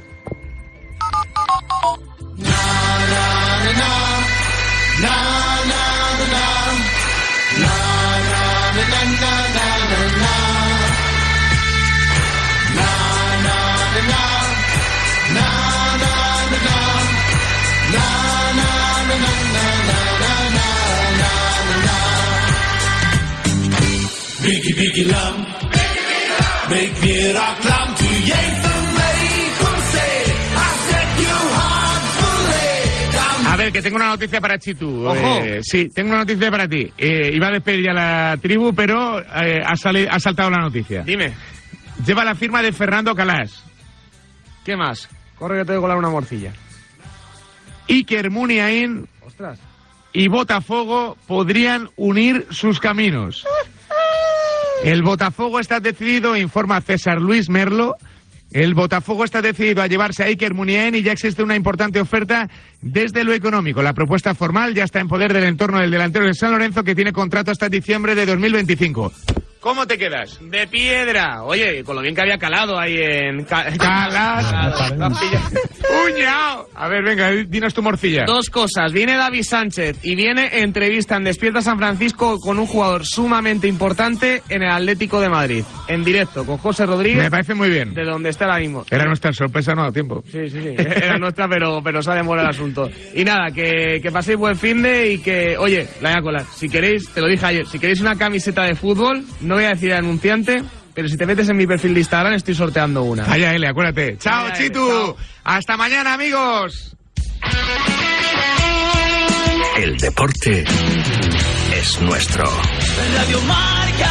Biggie, biggie, lam. Make me rock, lam to ye from me. Come say, I set you hard for. A ver, que tengo una noticia para Chitu. Sí, tengo una noticia para ti. Iba a despedir ya la tribu, pero ha saltado la noticia. Dime. Lleva la firma de Fernando Calas. ¿Qué más? Corre que te voy a colar una morcilla. Iker Muniain y Botafogo podrían unir sus caminos. El Botafogo está decidido, informa César Luis Merlo, el Botafogo está decidido a llevarse a Iker Muniain y ya existe una importante oferta desde lo económico. La propuesta formal ya está en poder del entorno del delantero de San Lorenzo, que tiene contrato hasta diciembre de 2025. ¿Cómo te quedas? De piedra. Oye, con lo bien que había calado ahí en... Calas. ¡Uñao! A ver, venga, dinos tu morcilla. Dos cosas. Viene David Sánchez y viene entrevista en Despierta San Francisco con un jugador sumamente importante en el Atlético de Madrid. En directo, con José Rodríguez. Me parece muy bien. De donde está ahora mismo. Era nuestra sorpresa, no ha dado tiempo. Sí. Era nuestra, pero se ha demorado el asunto. Y nada, que paséis buen finde y que... Oye, la voy a colar. Si queréis, te lo dije ayer, si queréis una camiseta de fútbol, no voy a decir anunciante, pero si te metes en mi perfil de Instagram estoy sorteando una. Vaya, L, acuérdate. ¡Chao, Vaya, Chitu! Chao. ¡Hasta mañana, amigos! El deporte es nuestro. Radio Marca.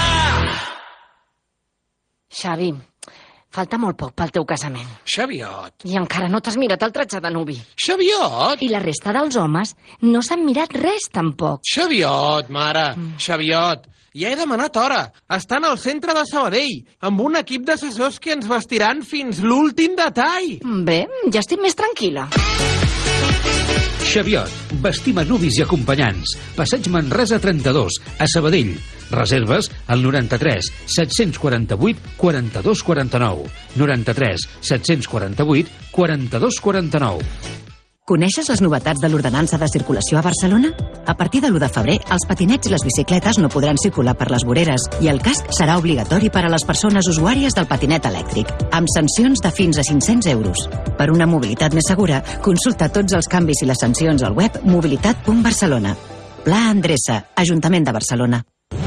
Xavi, falta molt poc pel teu casament. Xaviot. I encara no t'has mirat el tratge de nuvi. Xaviot. I la resta dels homes no s'han mirat res, tampoc. Xaviot, mare. Xaviot. Ja he demanat hora. Estan al centre de Sabadell, amb un equip d'assessors que ens vestiran fins l'últim detall. Bé, ja estic més tranquil·la. Xaviot, vestim a nuvis i acompanyants. Passeig Manresa 32, a Sabadell. Reserves al 93 748 42 49. 93 748 42 49. Coneixes les novetats de l'ordenança de circulació a Barcelona? A partir de l'1 de febrer, els patinets i les bicicletes no podran circular per les voreres i el casc serà obligatori per a les persones usuàries del patinet elèctric, amb sancions de fins a 500 euros. Per una mobilitat més segura, consulta tots els canvis i les sancions al web mobilitat.barcelona. Pla Endreça, Ajuntament de Barcelona.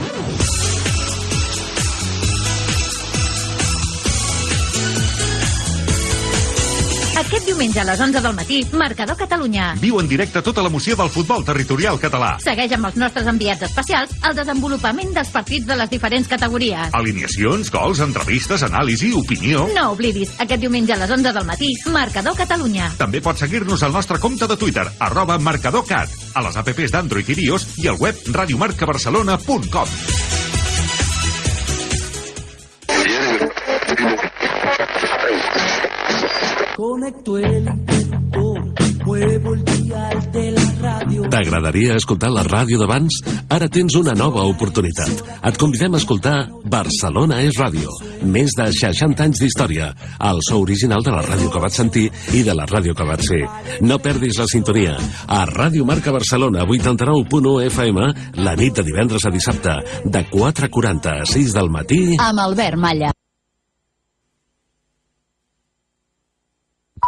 Aquest diumenge a les 11 del matí, Marcador Catalunya. Viu en directe tota l'emoció del futbol territorial català. Segueix amb els nostres enviats especials el desenvolupament dels partits de les diferents categories. Alineacions, gols, entrevistes, anàlisi, opinió... No oblidis, aquest diumenge a les 11 del matí, Marcador Catalunya. També pots seguir-nos al nostre compte de Twitter, @marcadorcat, a les apps d'Android i iOS i al web radiomarcabarcelona.com. Conecto el interruptor, muevo el dial de la ràdio. T'agradaria escoltar la ràdio d'abans? Ara tens una nova oportunitat. Et convidem a escoltar Barcelona és ràdio. Més de 60 anys d'història. El so original de la ràdio que vaig sentir i de la ràdio que vaig ser. No perdis la sintonia. A Ràdio Marca Barcelona, 89.1 FM, la nit de divendres a dissabte, de 4:40 a 6 del matí... Amb Albert Malla.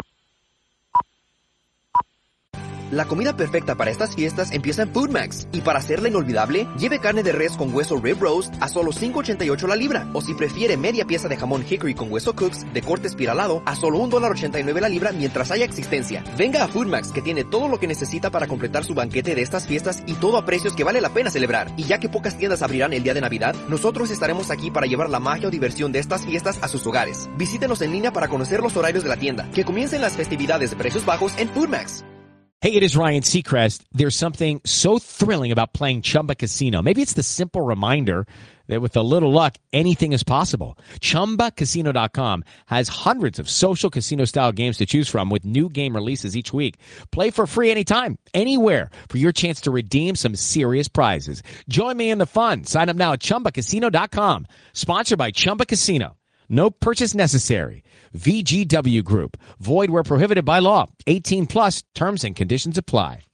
La comida perfecta para estas fiestas empieza en Foodmax. Y para hacerla inolvidable, lleve carne de res con hueso rib roast a solo $5.88 la libra. O si prefiere media pieza de jamón hickory con hueso cooks de corte espiralado a solo $1.89 la libra mientras haya existencia. Venga a Foodmax, que tiene todo lo que necesita para completar su banquete de estas fiestas y todo a precios que vale la pena celebrar. Y ya que pocas tiendas abrirán el día de Navidad, nosotros estaremos aquí para llevar la magia o diversión de estas fiestas a sus hogares. Visítenos en línea para conocer los horarios de la tienda. Que comiencen las festividades de precios bajos en Foodmax. Hey, it is Ryan Seacrest. There's something so thrilling about playing Chumba Casino. Maybe it's the simple reminder that with a little luck, anything is possible. ChumbaCasino.com has hundreds of social casino-style games to choose from with new game releases each week. Play for free anytime, anywhere for your chance to redeem some serious prizes. Join me in the fun. Sign up now at ChumbaCasino.com. Sponsored by Chumba Casino. No purchase necessary. VGW Group. Void where prohibited by law. 18 plus terms and conditions apply.